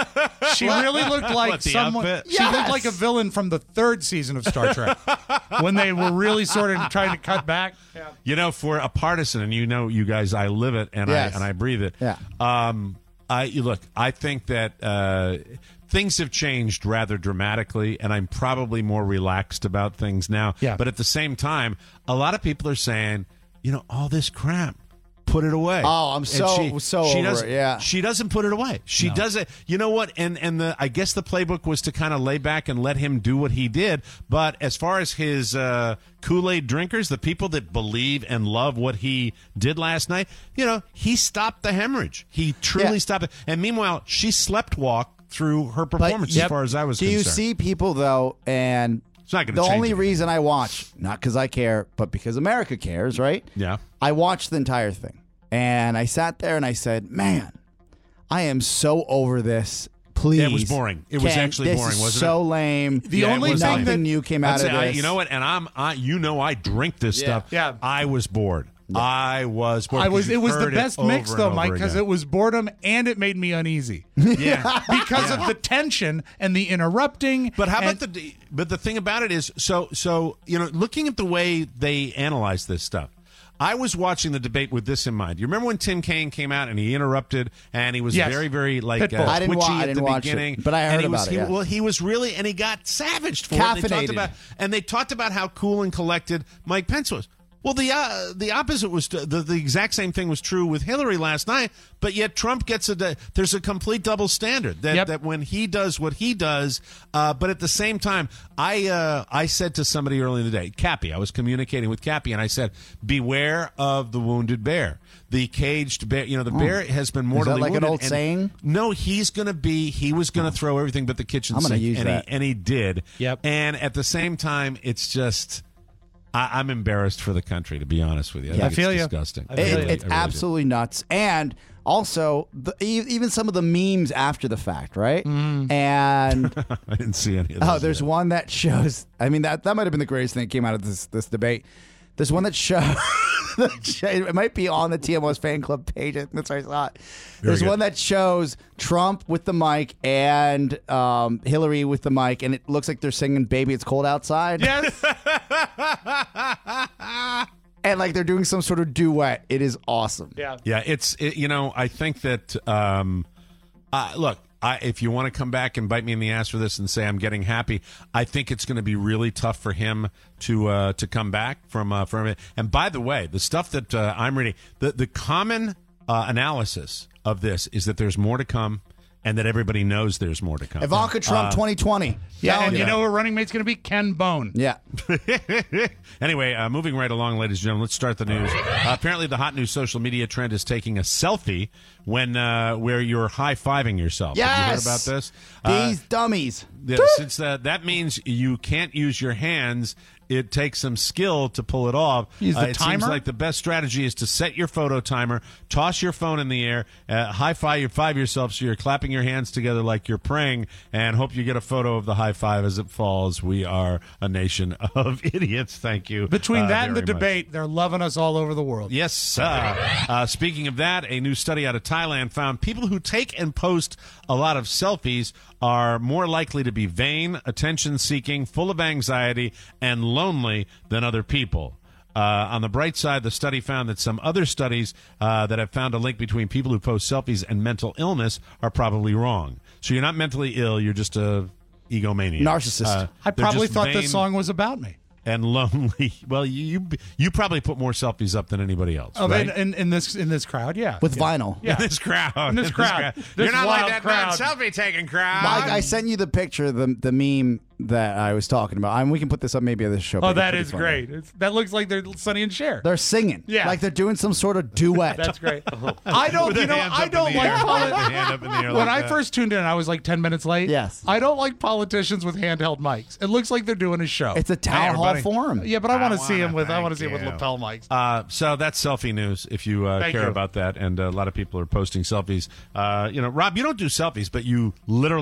She really looked like What, the someone. outfit? She Yes. looked like a villain from the third season of Star Trek when they were really sort of trying to cut back. Yeah. You know, for a partisan, and you know, you guys, I live it and Yes. I and I breathe it. Yeah. Um, I you look. I think that uh, things have changed rather dramatically, and I'm probably more relaxed about things now. Yeah. But at the same time, a lot of people are saying, you know, all this crap, put it away. Oh, I'm And so- so over doesn't, it, yeah. She doesn't put it away. She No. does it. You know what? And and the I guess the playbook was to kind of lay back and let him do what he did. But as far as his uh, Kool-Aid drinkers, the people that believe and love what he did last night, you know, he stopped the hemorrhage. He truly Yeah. stopped it. And meanwhile, she slept walk through her performance But- as far as I was Do concerned. you see people, though, and It's not gonna the change only anything. reason I watch, not because I care, but because America cares, right? Yeah. I watched the entire thing. And I sat there and I said, man, I am so over this. Please. Yeah, it was boring. It was Ken, actually this boring, is wasn't so it? lame. The Yeah, it only was thing lame. that Nothing new came out That's of it. I- this. you know what? And I'm, I, you know, I drink this Yeah. stuff. Yeah. I was bored. I was bored. I was. because It was you've the heard best over mix, and though, over Mike, because again. it was boredom and it made me uneasy Yeah. because of the tension and the interrupting. But how and- about the? But the thing about it is, so so you know, looking at the way they analyze this stuff. I was watching the debate with this in mind. You remember when Tim Kaine came out and he interrupted and he was Yes. very, very like Pitbull. uh, I didn't wa- twitchy I at didn't the watch it, beginning, but I heard and he about was, it, He, yeah. Well, he was really, and he got savaged for it. And they talked Caffeinated. about, and they talked about how cool and collected Mike Pence was. Well, the uh, the opposite was the the exact same thing was true with Hillary last night, but yet Trump gets a there's a complete double standard that Yep. that when he does what he does, uh, but at the same time, I uh, I said to somebody early in the day, Cappy, I was communicating with Cappy, and I said, beware of the wounded bear, the caged bear. You know, the bear has been mortally Oh. like an wounded, old and- saying? No, he's going to be. He was going to throw everything but the kitchen I'm gonna sink, use and that. he and he did. Yep. And at the same time, it's just. I, I'm embarrassed for the country, to be honest with you. I, think I feel it's you. disgusting. I I feel It- really- you. it's I really do. absolutely nuts. And also, the, e- even some of the memes after the fact, right? Mm. And I didn't see any of those. oh, there's yet. one that shows. I mean, that that might have been the greatest thing that came out of this this debate. There's one that shows. It might be on the T M O's fan club page. That's where I saw it. There's good. one that shows Trump with the mic and um, Hillary with the mic, and it looks like they're singing "Baby, It's Cold Outside." yes, And like they're doing some sort of duet. It is awesome. yeah. Yeah, it's it, you know I think that um, uh, look, I, if you want to come back and bite me in the ass for this and say I'm getting happy, I think it's going to be really tough for him to uh, to come back from uh, from it. And by the way, the stuff that uh, I'm reading, the the common uh, analysis of this is that there's more to come, and that everybody knows there's more to come. Ivanka Trump, Uh, twenty twenty. Yeah, and Telling you know who her running mate's going to be? Ken Bone. Yeah. Anyway, uh, moving right along, ladies and gentlemen, let's start the news. Uh, apparently, the hot new social media trend is taking a selfie when uh, where you're high fiving yourself. Have you heard Yes! about this? Uh, These dummies. Yeah, since that that means you can't use your hands, it takes some skill to pull it off. Use the Uh, it seems timer? like the best strategy is to set your photo timer, toss your phone in the air, uh, high five, you five yourself, so you're clapping your hands together like you're praying, and hope you get a photo of the high five as it falls. We are a nation of idiots. Thank you. Between uh, that and the very much. debate, they're loving us all over the world. Yes. Uh, uh, speaking of that, a new study out of Thailand found people who take and post a lot of selfies are more likely to be vain, attention-seeking, full of anxiety, and lonely than other people. Uh, on the bright side, the study found that some other studies uh, that have found a link between people who post selfies and mental illness are probably wrong. So you're not mentally ill, you're just a egomaniac. Narcissist. Uh, I they're probably just thought vain this song was about me. and lonely. Well, you you, you probably put more selfies up than anybody else, Oh, right? in, in, in this in this crowd, yeah. With yeah. vinyl. Yeah. In this crowd. In this crowd. This You're not like wild that crowd. selfie taking crowd. Mike, I sent you the picture, the the meme that I was talking about. I mean, we can put this up maybe at this show. Oh, but it's that pretty is funny. great. It's, that looks like they're Sonny and Cher. They're singing. Yeah. Like they're doing some sort of duet. That's great. I don't, With you their know, hands I up in don't the like air. poli- With their hand up in the air When like I that. first tuned in, I was like ten minutes late. Yes. I don't like politicians with handheld mics. It looks like they're doing a show. It's a town Hey, hall everybody. forum. Yeah, but I want to I see him wanna with I want to thank see him with you. lapel mics. Uh, so that's selfie news. If you uh, Thank care you. about that, and uh, a lot of people are posting selfies. Uh, you know, Rob, you don't do selfies, but you literally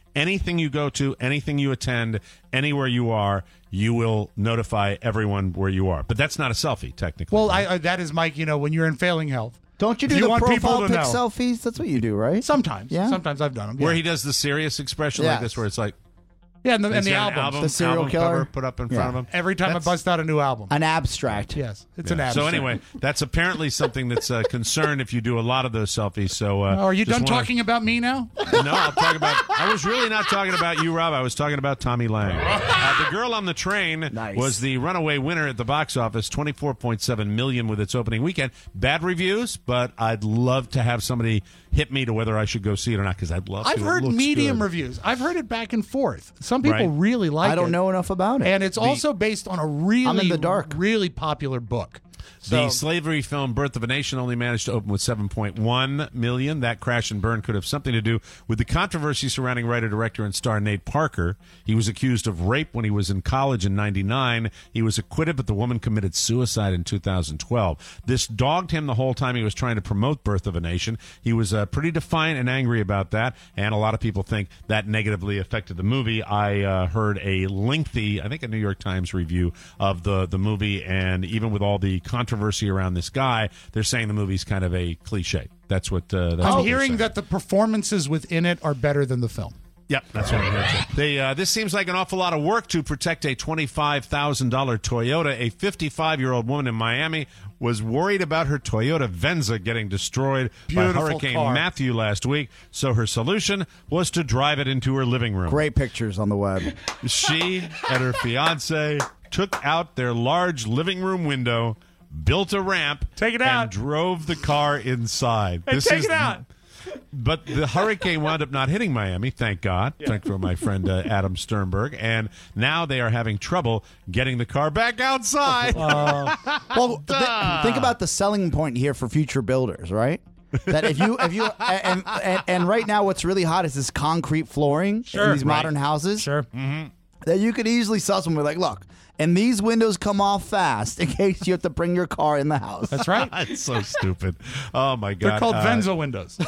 anything you go to, anything you attend, anywhere you are, you will notify everyone where you are. But that's not a selfie, technically. Well, I, I, that is, Mike, you know, when you're in failing health. Don't you If do you the want people profile to pic know. selfies? That's what you do, right? Sometimes. Yeah. Sometimes I've done them. Where yeah. he does the serious expression Yes. like this, where it's like, Yeah, and the, and he's the got an albums. album, The serial album killer. cover put up in Yeah. front of him. Every time That's- I bust out a new album. An abstract. Yes, it's Yeah. an abstract. So anyway, that's apparently something that's a concern if you do a lot of those selfies. So uh, Oh, are you just done wanna- talking about me now? No, I'll talk about. I was really not talking about you, Rob. I was talking about Tommy Lang. Uh, the Girl on the Train Nice. was the runaway winner at the box office, twenty-four point seven million with its opening weekend. Bad reviews, but I'd love to have somebody hit me to whether I should go see it or not because I'd love I've to. It heard looks medium good. reviews. I've heard it back and forth. Some people Right. really like it. I don't know enough about it. And it's also based on a really, I'm in the dark. really popular book. The So, slavery film Birth of a Nation only managed to open with seven point one million. That crash and burn could have something to do with the controversy surrounding writer, director, and star Nate Parker. He was accused of rape when he was in college in ninety-nine. He was acquitted, but the woman committed suicide in two thousand twelve. This dogged him the whole time he was trying to promote Birth of a Nation. He was uh, pretty defiant and angry about that, and a lot of people think that negatively affected the movie. I uh, heard a lengthy, I think a New York Times review of the, the movie, and even with all the controversy around this guy, they're saying the movie's kind of a cliche. That's what uh, that's I'm what they're hearing saying. that the performances within it are better than the film. Yep, that's what I'm hearing too. They, uh, this seems like an awful lot of work to protect a twenty-five thousand dollars Toyota. A fifty-five-year-old woman in Miami was worried about her Toyota Venza getting destroyed Beautiful by Hurricane car. Matthew last week, so her solution was to drive it into her living room. Great pictures on the web. She and her fiance took out their large living room window, built a ramp, Take it and out. drove the car inside. Hey, take it out. But the hurricane wound up not hitting Miami, thank God. Thank for my friend uh, Adam Sternberg. And now they are having trouble getting the car back outside. Uh, well, th- think about the selling point here for future builders, right? That if you if you and, and and right now what's really hot is this concrete flooring Sure. in these Right. modern houses. Sure. Mm-hmm. That you could easily sell someone like, look, and these windows come off fast in case you have to bring your car in the house. That's right. It's so stupid. Oh, my God. They're called Uh, Venza windows.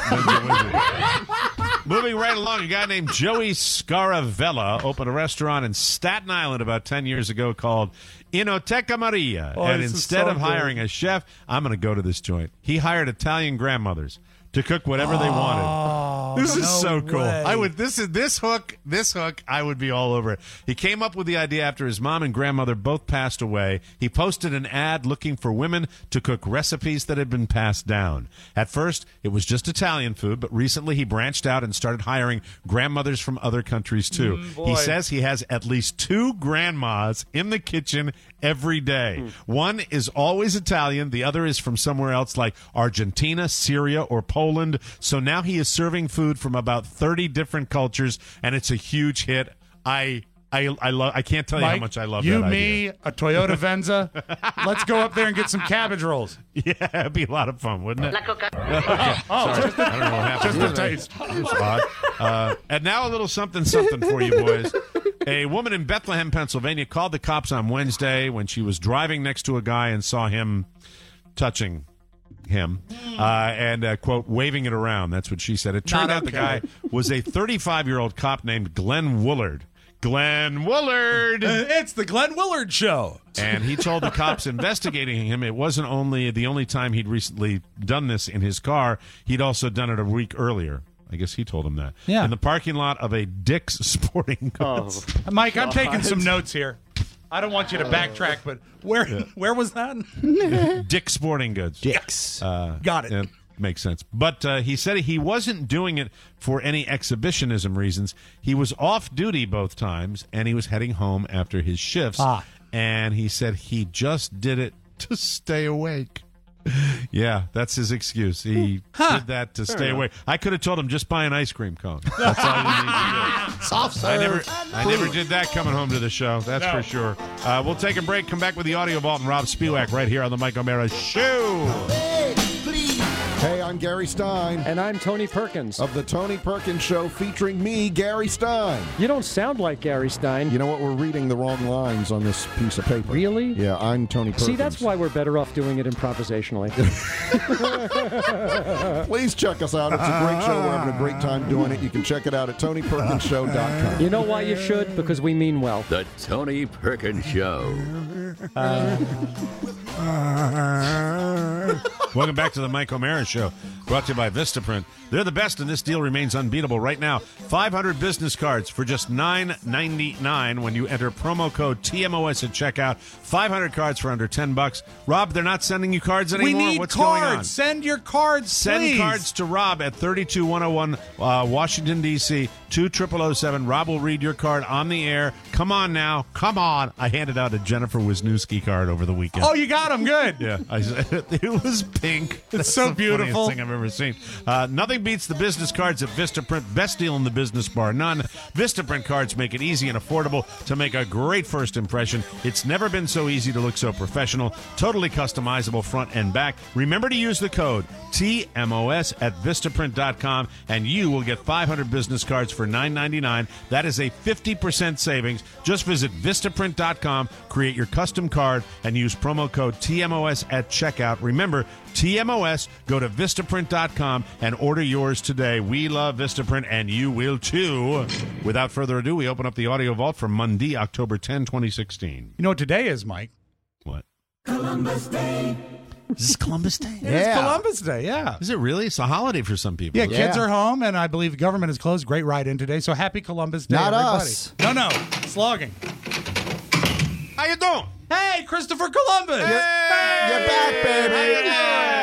Moving right along, a guy named Joey Scaravella opened a restaurant in Staten Island about ten years ago called Inoteca Maria. Oh, and this is instead so of good. hiring a chef, I'm going to go to this joint. He hired Italian grandmothers to cook whatever they wanted. This is no so cool. way. I would this is this hook, this hook, I would be all over it. He came up with the idea after his mom and grandmother both passed away. He posted an ad looking for women to cook recipes that had been passed down. At first, it was just Italian food, but recently he branched out and started hiring grandmothers from other countries too. Mm, boy. he says he has at least two grandmas in the kitchen every day. One is always Italian, the other is from somewhere else like Argentina, Syria, or Poland. So now he is serving food from about thirty different cultures, and it's a huge hit. I I I love I can't tell you Mike, how much I love you, that me, idea. a Toyota Venza. Let's go up there and get some cabbage rolls. Yeah, it'd be a lot of fun, wouldn't it? Okay. Oh, Sorry. just a- I don't know what happened. just a taste. That was odd. Uh, and now a little something something for you boys. A woman in Bethlehem, Pennsylvania called the cops on Wednesday when she was driving next to a guy and saw him touching him uh, and, uh, quote, waving it around. That's what she said. It turned Not out the okay. guy was a thirty-five-year-old cop named Glenn Woolard. Glenn Woolard! It's the Glenn Willard Show. And he told the cops investigating him it wasn't only the only time he'd recently done this in his car, he'd also done it a week earlier. I guess he told him that. Yeah. In the parking lot of a Dick's Sporting Goods. Mike, I'm taking some notes here. I don't want you to backtrack, but where where was that? Dick's Sporting Goods. Dicks. Uh, Got it. yeah, makes sense. But uh, he said he wasn't doing it for any exhibitionism reasons. He was off duty both times, and he was heading home after his shifts. Ah. And he said he just did it to stay awake. Yeah, that's his excuse. He did that to stay awake. I could have told him just buy an ice cream cone. That's all you need to do. Soft serve. I never, I never did that coming home to the show. That's No. for sure. Uh, we'll take a break. Come back with the audio vault and Rob Spiewak right here on the Mike O'Mara Show. Hey, please. Hey, I'm Gary Stein. And I'm Tony Perkins. Of The Tony Perkins Show, featuring me, Gary Stein. You don't sound like Gary Stein. You know what? We're reading the wrong lines on this piece of paper. Really? Yeah, I'm Tony Perkins. See, that's why we're better off doing it improvisationally. Please check us out. It's a great show. We're having a great time doing it. You can check it out at tony perkins show dot com. You know why you should? Because we mean well. The Tony Perkins Show. Uh, Welcome back to the Mike O'Mara Show, brought to you by Vistaprint. They're the best, and this deal remains unbeatable right now. five hundred business cards for just nine ninety-nine when you enter promo code T M O S at checkout. five hundred cards for under ten bucks. Rob, they're not sending you cards anymore. We need What's cards. going on? Send your cards, Send please. cards to Rob at thirty-two one oh one uh, Washington, D C, two thousand oh seven. Rob will read your card on the air. Come on now. Come on. I handed out a Jennifer Wisniewski card over the weekend. Oh, you got him. Good. Yeah. I, it was pink. It's so the beautiful. funniest thing I've ever seen. Uh, nothing beats the business cards at Vistaprint. Best deal in the business bar none. Vistaprint cards make it easy and affordable to make a great first impression. It's never been so easy to look so professional. Totally customizable front and back. Remember to use the code T M O S at vistaprint dot com and you will get five hundred business cards for nine ninety-nine. That is a fifty percent savings. Just visit vistaprint dot com, create your custom card, and use promo code T M O S at checkout. Remember, T M O S, go to vistaprint dot com and order yours today. We love Vistaprint, and you will too. Without further ado, we open up the audio vault for Monday, October tenth, twenty sixteen. You know what today is, Mike? What? Columbus Day. Is this Columbus Day? It is Columbus Day, yeah. Is it really? It's a holiday for some people. Yeah, kids are home, and I believe the government is closed. Great ride in today, so happy Columbus Day, Not everybody. us. No, no, slogging. How you doing? Hey, Christopher Columbus. You're back, baby. How you doing?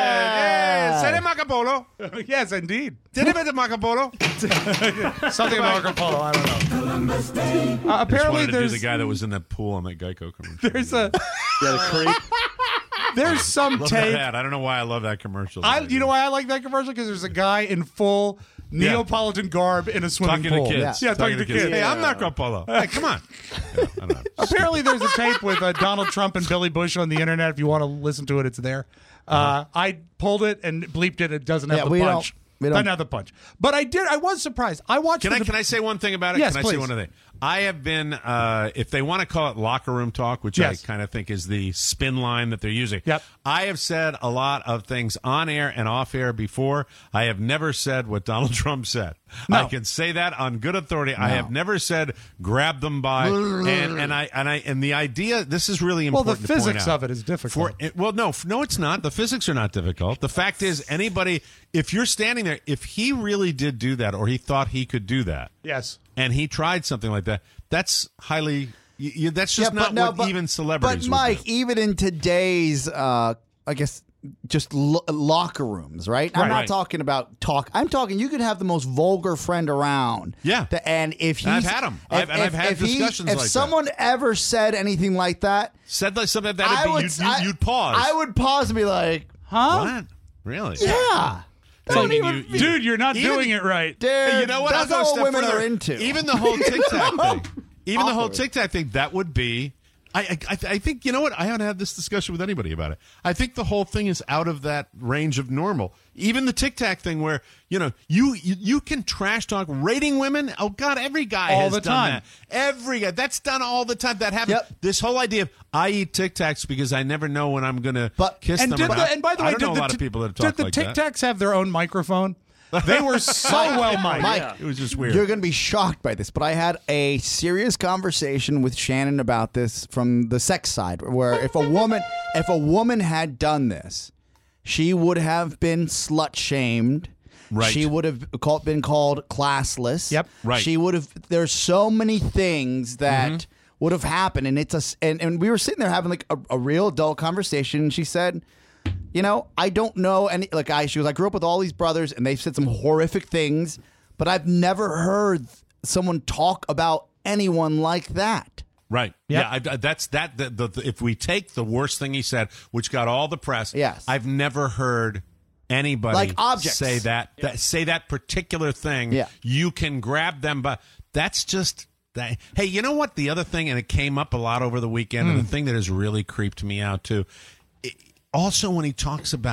Yeah. Say Marco Polo. Yes, indeed. Did it with the Marco Polo? Something about Marco Polo, I don't know. Columbus Day. Uh, apparently, I just wanted to there's do the guy that was in that pool on that Geico commercial. there's a Yeah, the creep. there's some Love tape. that. I don't know why I love that commercial. I, you know why I like that commercial? Because there's a guy in full Yeah. Neapolitan garb in a swimming Talking pool. to kids. Yeah, talking, to kids. Hey, I'm Marco Polo. Hey, come on. Yeah, I don't know. Apparently, there's a tape with uh, Donald Trump and Billy Bush on the internet. If you want to listen to it, it's there. Uh, I pulled it and bleeped it. It doesn't have Yeah, the we punch. don't- we don't- Doesn't have the punch. But I did. I was surprised. I watched. Can the I deb- can I say one thing about it? Yes, can I please. say one other thing? I have been, uh, if they want to call it locker room talk, which Yes. I kind of think is the spin line that they're using. Yep. I have said a lot of things on air and off air before. I have never said what Donald Trump said. No. I can say that on good authority. I No. have never said grab them by and, and I and I and the idea. This is really Well, important. the to point physics out. of it is difficult. For it, well, no, f- no, it's not. The physics are not difficult. The fact is, anybody, if you're standing there, if he really did do that, or he thought he could do that, Yes. and he tried something like that, that's highly. You, you, that's just Yeah, not but no, what but- even celebrities. But Mike, would do. even in today's, uh, I guess, just lo- locker rooms, right? I'm Right. not Right. talking about talk. I'm talking. You could have the most vulgar friend around. Yeah. The- and if he's, I've had 'em. if- I've- and I've if- had if he- discussions If like that. someone ever said anything like that, said like something that I would be, would. you'd, I- you'd, you'd pause. I would pause and be like, Huh? What? Really? Yeah. So, I mean, even- you- you- Dude, you're not even- doing it right. Dude, Hey, you know what? that's I'll go a not what step women further. are into. Even the whole Tic Tac thing. Even the whole Awkward. Tic Tac thing, that would be. I, I, I I think, you know what? I haven't had this discussion with anybody about it. I think the whole thing is out of that range of normal. Even the Tic Tac thing where, you know, you, you, you can trash talk rating women. Oh, God, every guy All has the done time. that. Every guy. That's done all the time. That happens. Yep. This whole idea of I eat Tic Tacs because I never know when I'm going to kiss And, them. did or the, not. and by the I way, don't did know the, a lot t- of people that did talk the like Tic that. Tacs have their own microphone? They were so well mic'd. Mike, It was just weird. You're going to be shocked by this, but I had a serious conversation with Shannon about this from the sex side, where if a woman, if a woman had done this, she would have been slut shamed. Right. She would have called, been called classless. Yep. Right. She would have. There's so many things that Mm-hmm. would have happened, and it's a. s- And, and we were sitting there having like a, a real adult conversation, and she said, you know, I don't know any, like I, she was, I grew up with all these brothers and they've said some horrific things, but I've never heard someone talk about anyone like that. Right. Yep. Yeah. I, I- that's that. The, the, the, if we take the worst thing he said, which got all the press, Yes. I've never heard anybody Like objects. say that, that. Say that particular thing. Yeah. You can grab them, but that's just that. Hey, you know what? The other thing, and it came up a lot over the weekend, and the thing that has really creeped me out too. It, also, when he talks about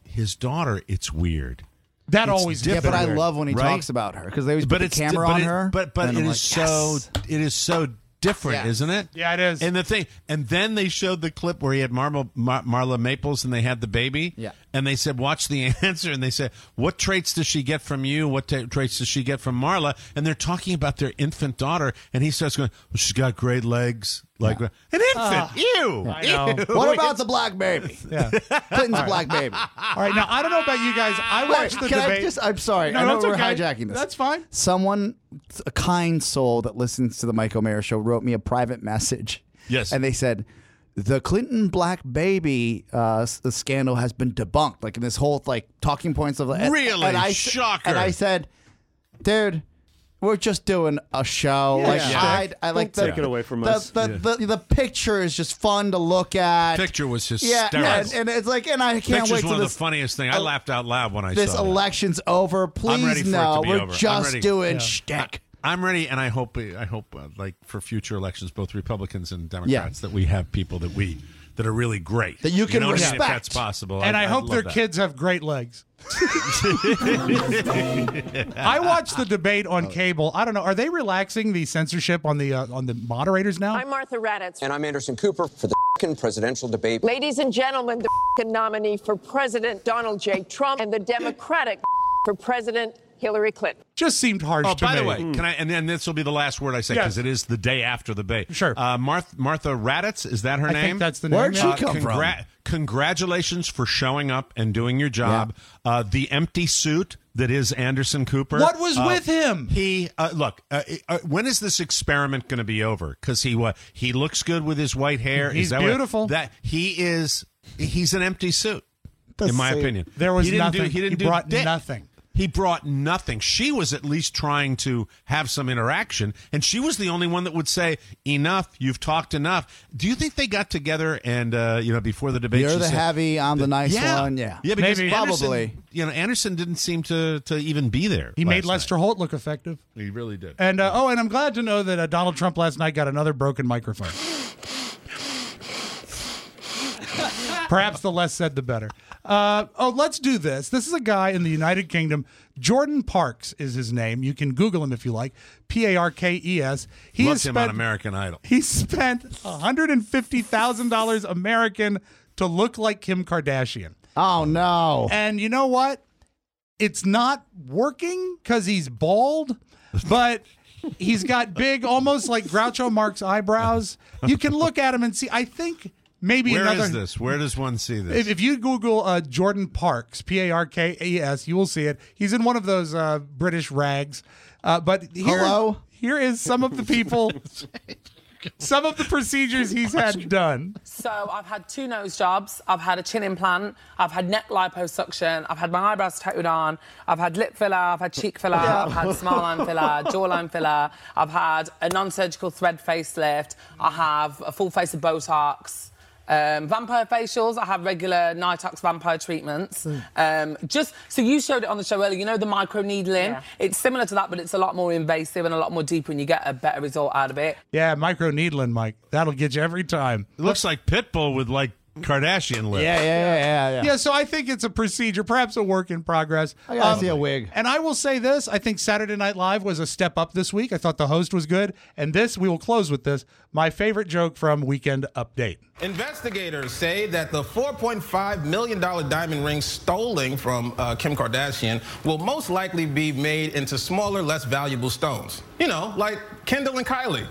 his daughter, it's weird. That It's always Yeah, different, but I love when he right? talks about her because they always But put it's the di- camera but on it- her. But but and it I'm is like, so yes. it is so different, Yes. isn't it? Yeah, it is. And the thing, and then they showed the clip where he had Mar- Mar- Marla Maples and they had the baby. Yeah. And they said, watch the answer. And they said, what traits does she get from you? What ta traits does she get from Marla? And they're talking about their infant daughter. And he starts going, well, she's got great legs. Like an infant. Ah. Ew. I know. Ew. What about the black baby? Yeah. Clinton's black baby. All right, now I don't know about you guys. I watched the Can debate. I just, I'm sorry. No, I know that's we're okay. hijacking this. That's fine. Someone, a kind soul that listens to the Mike O'Mara show, wrote me a private message. Yes. And they said, the Clinton black baby uh, s- the scandal has been debunked. Like in this whole like talking points of and- Really? and I, s- Shocker. And I said, dude, we're just doing a show. Yeah, like yeah. I, I like Don't the, take it away from the, us. The, Yeah. the, the picture is just fun to look at. Picture was yeah, hysterical. and, and it's like, and I can't Picture's wait one till of this the funniest things. I uh, laughed out loud when I this saw that. election's over. Please ready for it no, to be we're over. I'm just ready. doing Yeah. shtick. I'm ready, and I hope, I hope, uh, like for future elections, both Republicans and Democrats, that we have people that we that are really great That you can know what I mean? respect. If that's possible, And I, I, I'd hope love their that. kids have great legs. I watched the debate on cable. I don't know. Are they relaxing the censorship on the uh, on the moderators now? I'm Martha Raddatz. And I'm Anderson Cooper for the presidential debate. Ladies and gentlemen, the nominee for President Donald J. Trump and the Democratic for President Hillary Clinton. Just seemed harsh Oh, to by me. the way, can I? And then this will be the last word I say Yes. because it is the day after the debate. Sure. Uh, Martha, Martha Raddatz, is that her I name? think that's the name. Where'd she yeah. come from? Congratulations for showing up and doing your job. Uh, the empty suit that is Anderson Cooper. What was uh, with him? He uh, look. Uh, uh, when is this experiment going to be over? Because he what? He looks good with his white hair. He's is that what- beautiful. that he is. He's an empty suit. in my same. opinion, There was he didn't nothing. Do, he didn't He do brought dick. nothing. He brought nothing. She was at least trying to have some interaction, and she was the only one that would say, "Enough! You've talked enough." Do you think they got together and uh, you know before the debate? You're she the said- heavy, I'm the nice yeah. one. Yeah, yeah, because Maybe. Anderson, Probably. You know, Anderson didn't seem to to even be there. He made last Lester Holt look effective. night. He really did. And uh, oh, and I'm glad to know that uh, Donald Trump last night got another broken microphone. Perhaps the less said, the better. Uh, oh, let's do this. This is a guy in the United Kingdom. Jordan Parks is his name. You can Google him if you like. P A R K E S. He Loved has him spent, on American Idol. He spent one hundred fifty thousand dollars American to look like Kim Kardashian. Oh no! And you know what? It's not working because he's bald, but he's got big, almost like Groucho Marx eyebrows. You can look at him and see. I think maybe Where another. is this? Where does one see this? If, if you Google uh, Jordan Parks, P A R K E S, you will see it. He's in one of those uh, British rags. Uh, but here, Hello? here is some of the people, some of the procedures he's had done. So I've had two nose jobs, I've had a chin implant, I've had neck liposuction, I've had my eyebrows tattooed on, I've had lip filler, I've had cheek filler, I've had smile line filler, jawline filler, I've had a non-surgical thread facelift, I have a full face of Botox. Um, vampire facials, I have regular Nitox vampire treatments. Um, just so you showed it on the show earlier, you know the micro needling? Yeah. It's similar to that, but it's a lot more invasive and a lot more deeper, and you get a better result out of it. Yeah, micro needling, Mike. That'll get you every time. It looks like Pitbull with like Kardashian lips. Yeah, yeah, yeah, yeah, yeah. Yeah, so I think it's a procedure, perhaps a work in progress. I gotta Um, see a wig. And I will say this, I think Saturday Night Live was a step up this week. I thought the host was good. And this, we will close with this, my favorite joke from Weekend Update. Investigators say that the four point five million dollars diamond ring stolen from uh, Kim Kardashian will most likely be made into smaller, less valuable stones. You know, like Kendall and Kylie.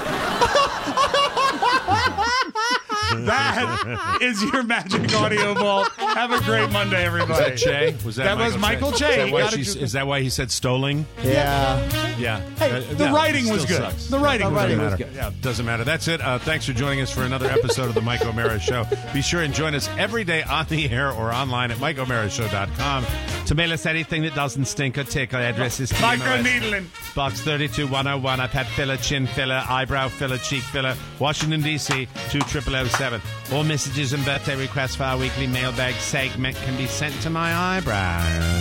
That is your magic audio vault. Have a great Monday, everybody. Was that Che? Was that, That was Michael Che. Is that, He why got it she- just- is that why he said stoling? Yeah. Yeah. Hey, Uh, the no, writing it was still good. sucks. The writing The was writing good. was matter. good. Yeah, doesn't matter. That's it. Uh, thanks for joining us for another episode of the Mike O'Mara Show. Be sure and join us every day on the air or online at mike o'mara show dot com. To mail us anything that doesn't stink or tick, our address is Micro needling. Box thirty-two one oh one. I've had filler, chin filler, eyebrow filler, cheek filler, Washington, D C two triple oh seven. All messages and birthday requests for our weekly mailbag segment can be sent to my eyebrows.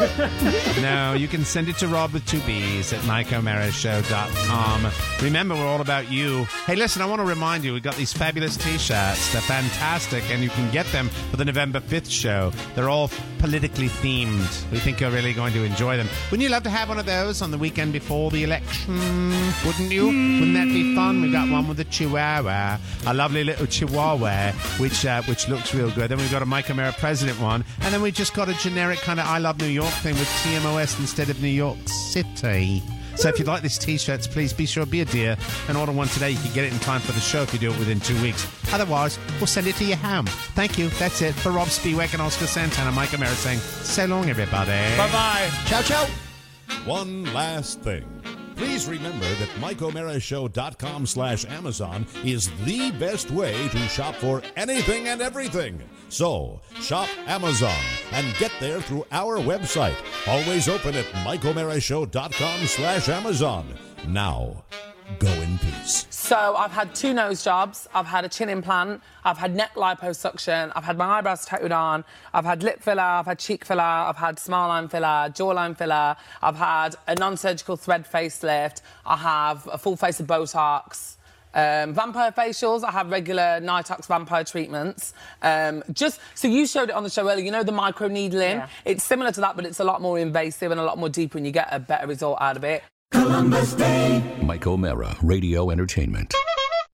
No, you can send it to Rob with two B's at mike o'mara show dot com. Remember, we're all about you. Hey, listen, I want to remind you, we've got these fabulous T-shirts. They're fantastic, and you can get them for the November fifth show. They're all politically themed. We think you're really going to enjoy them. Wouldn't you love to have one of those on the weekend before the election? Wouldn't you? Mm. Wouldn't that be fun? We've got one with a chihuahua, a lovely little chihuahua, which uh, which looks real good. Then we've got a Mike O'Mara president one, and then we just got a generic kind of I Love New York thing with T M O S instead of New York City. So if you'd like these T-shirts, please be sure, be a dear, and order one today. You can get it in time for the show if you do it within two weeks. Otherwise, we'll send it to your home. Thank you. That's it. For Rob Spiewak and Oscar Santana, Mike O'Mara saying, so long, everybody. Bye-bye. Ciao, ciao. One last thing. Please remember that mike o'mara show dot com slash Amazon is the best way to shop for anything and everything. So, shop Amazon and get there through our website. Always open at mike o'mara show dot com slash Amazon. Now, go in peace. So I've had two nose jobs, I've had a chin implant, I've had neck liposuction, I've had my eyebrows tattooed on, I've had lip filler, I've had cheek filler, I've had smile line filler, jawline filler, I've had a non-surgical thread facelift, I have a full face of Botox, um, vampire facials, I have regular Nitox vampire treatments. Um, just so you showed it on the show earlier, you know the micro needling? Yeah. It's similar to that, but it's a lot more invasive and a lot more deeper, and you get a better result out of it. Columbus Day. Mike O'Mara, Radio Entertainment.